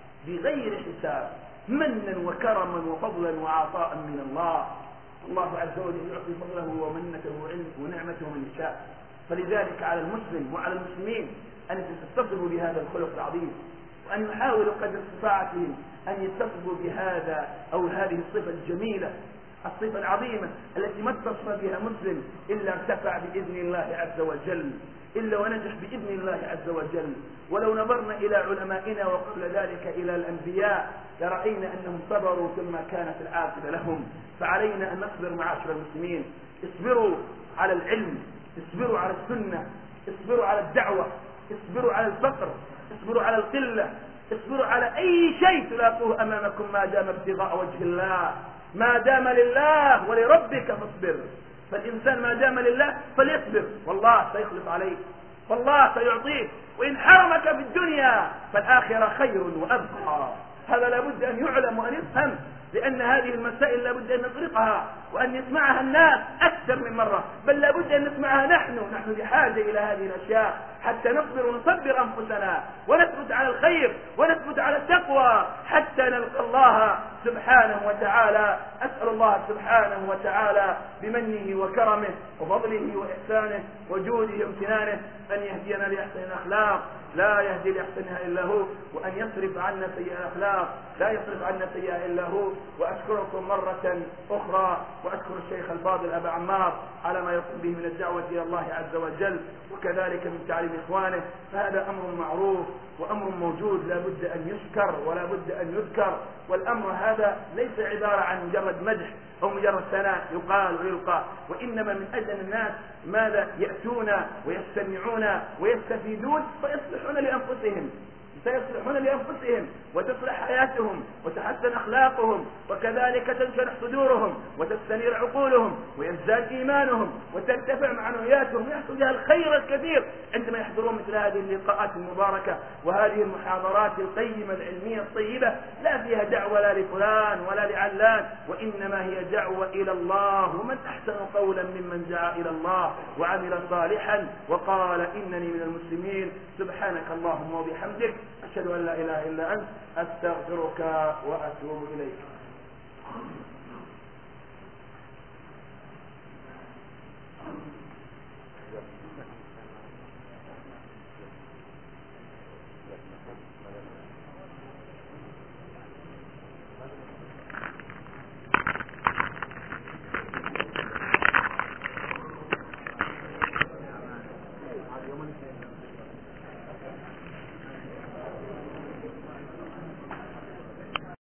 بغير حساب، منا وكرما وفضلا وعطاء من الله. الله عز وجل يعطي فضله ومنته ونعمته من يشاء. فلذلك على المسلم وعلى المسلمين أن يتصفوا بهذا الخلق العظيم، وأن يحاولوا قدر استطاعتهم أن يتصفوا بهذا أو هذه الصفة الجميلة، الصفة العظيمة التي ما اتصف بها مسلم إلا ارتفع بإذن الله عز وجل، إلا ونجح بإذن الله عز وجل. ولو نظرنا إلى علمائنا وقبل ذلك إلى الأنبياء لرأينا أنهم صبروا ثم كانت العاقبة لهم. فعلينا أن نصبر معاشر المسلمين. اصبروا على العلم، اصبروا على السنة، اصبروا على الدعوة، اصبروا على الفقر، اصبروا على القلة، اصبروا على أي شيء تلاقوه أمامكم ما دام ابتغاء وجه الله. ما دام لله ولربك فاصبر. فالإنسان ما دام لله فليصبر، والله سيخلص عليه، والله سيعطيه. وإن حرمك في الدنيا فالآخرة خير وأبقى. هذا لابد أن يعلم وأن يفهم، لأن هذه المسائل لابد أن نطرقها وأن يسمعها الناس أكثر من مرة، بل لابد أن نسمعها نحن. نحن بحاجة إلى هذه الأشياء حتى نصبر ونصبر أنفسنا ونثبت على الخير ونثبت على التقوى حتى نلقى الله سبحانه وتعالى. أسأل الله سبحانه وتعالى بمنه وكرمه وفضله وإحسانه وجوده وامتنانه أن يهدينا لأحسن الأخلاق لا يهدي لأحسنها إلا هو، وأن يصرف عنا سيئة الأخلاق لا يصرف عنا سيئة إلا هو. وأشكركم مرة أخرى، وأشكر الشيخ الفاضل أبا عمار على ما يقوم به من الدعوة إلى الله عز وجل، وكذلك من تعليم إخوانه. فهذا أمر معروف وأمر موجود لا بد أن يشكر ولا بد أن يذكر. والأمر هذا ليس عبارة عن مجرد مدح أو مجرد ثناء يقال ويلقى، وإنما من أجل الناس ماذا يأتون ويستمعون ويستفيدون فيصلحون لأنفسهم، سيصلحون لأنفسهم وتصلح حياتهم وتحسن أخلاقهم، وكذلك تنشرح صدورهم وتستنير عقولهم ويزداد إيمانهم وترتفع معنوياتهم ويحصل لها الخير الكثير عندما يحضرون مثل هذه اللقاءات المباركة وهذه المحاضرات القيمة العلمية الطيبة. لا فيها دعوة لا لفلان ولا لعلان، وإنما هي دعوة إلى الله. ومن أحسن قولا ممن دعا إلى الله وعمل صالحا وقال إنني من المسلمين. سبحانك اللهم وبحمدك أشهد أن لا إله إلا أنت أستغفرك وأتوب إليك.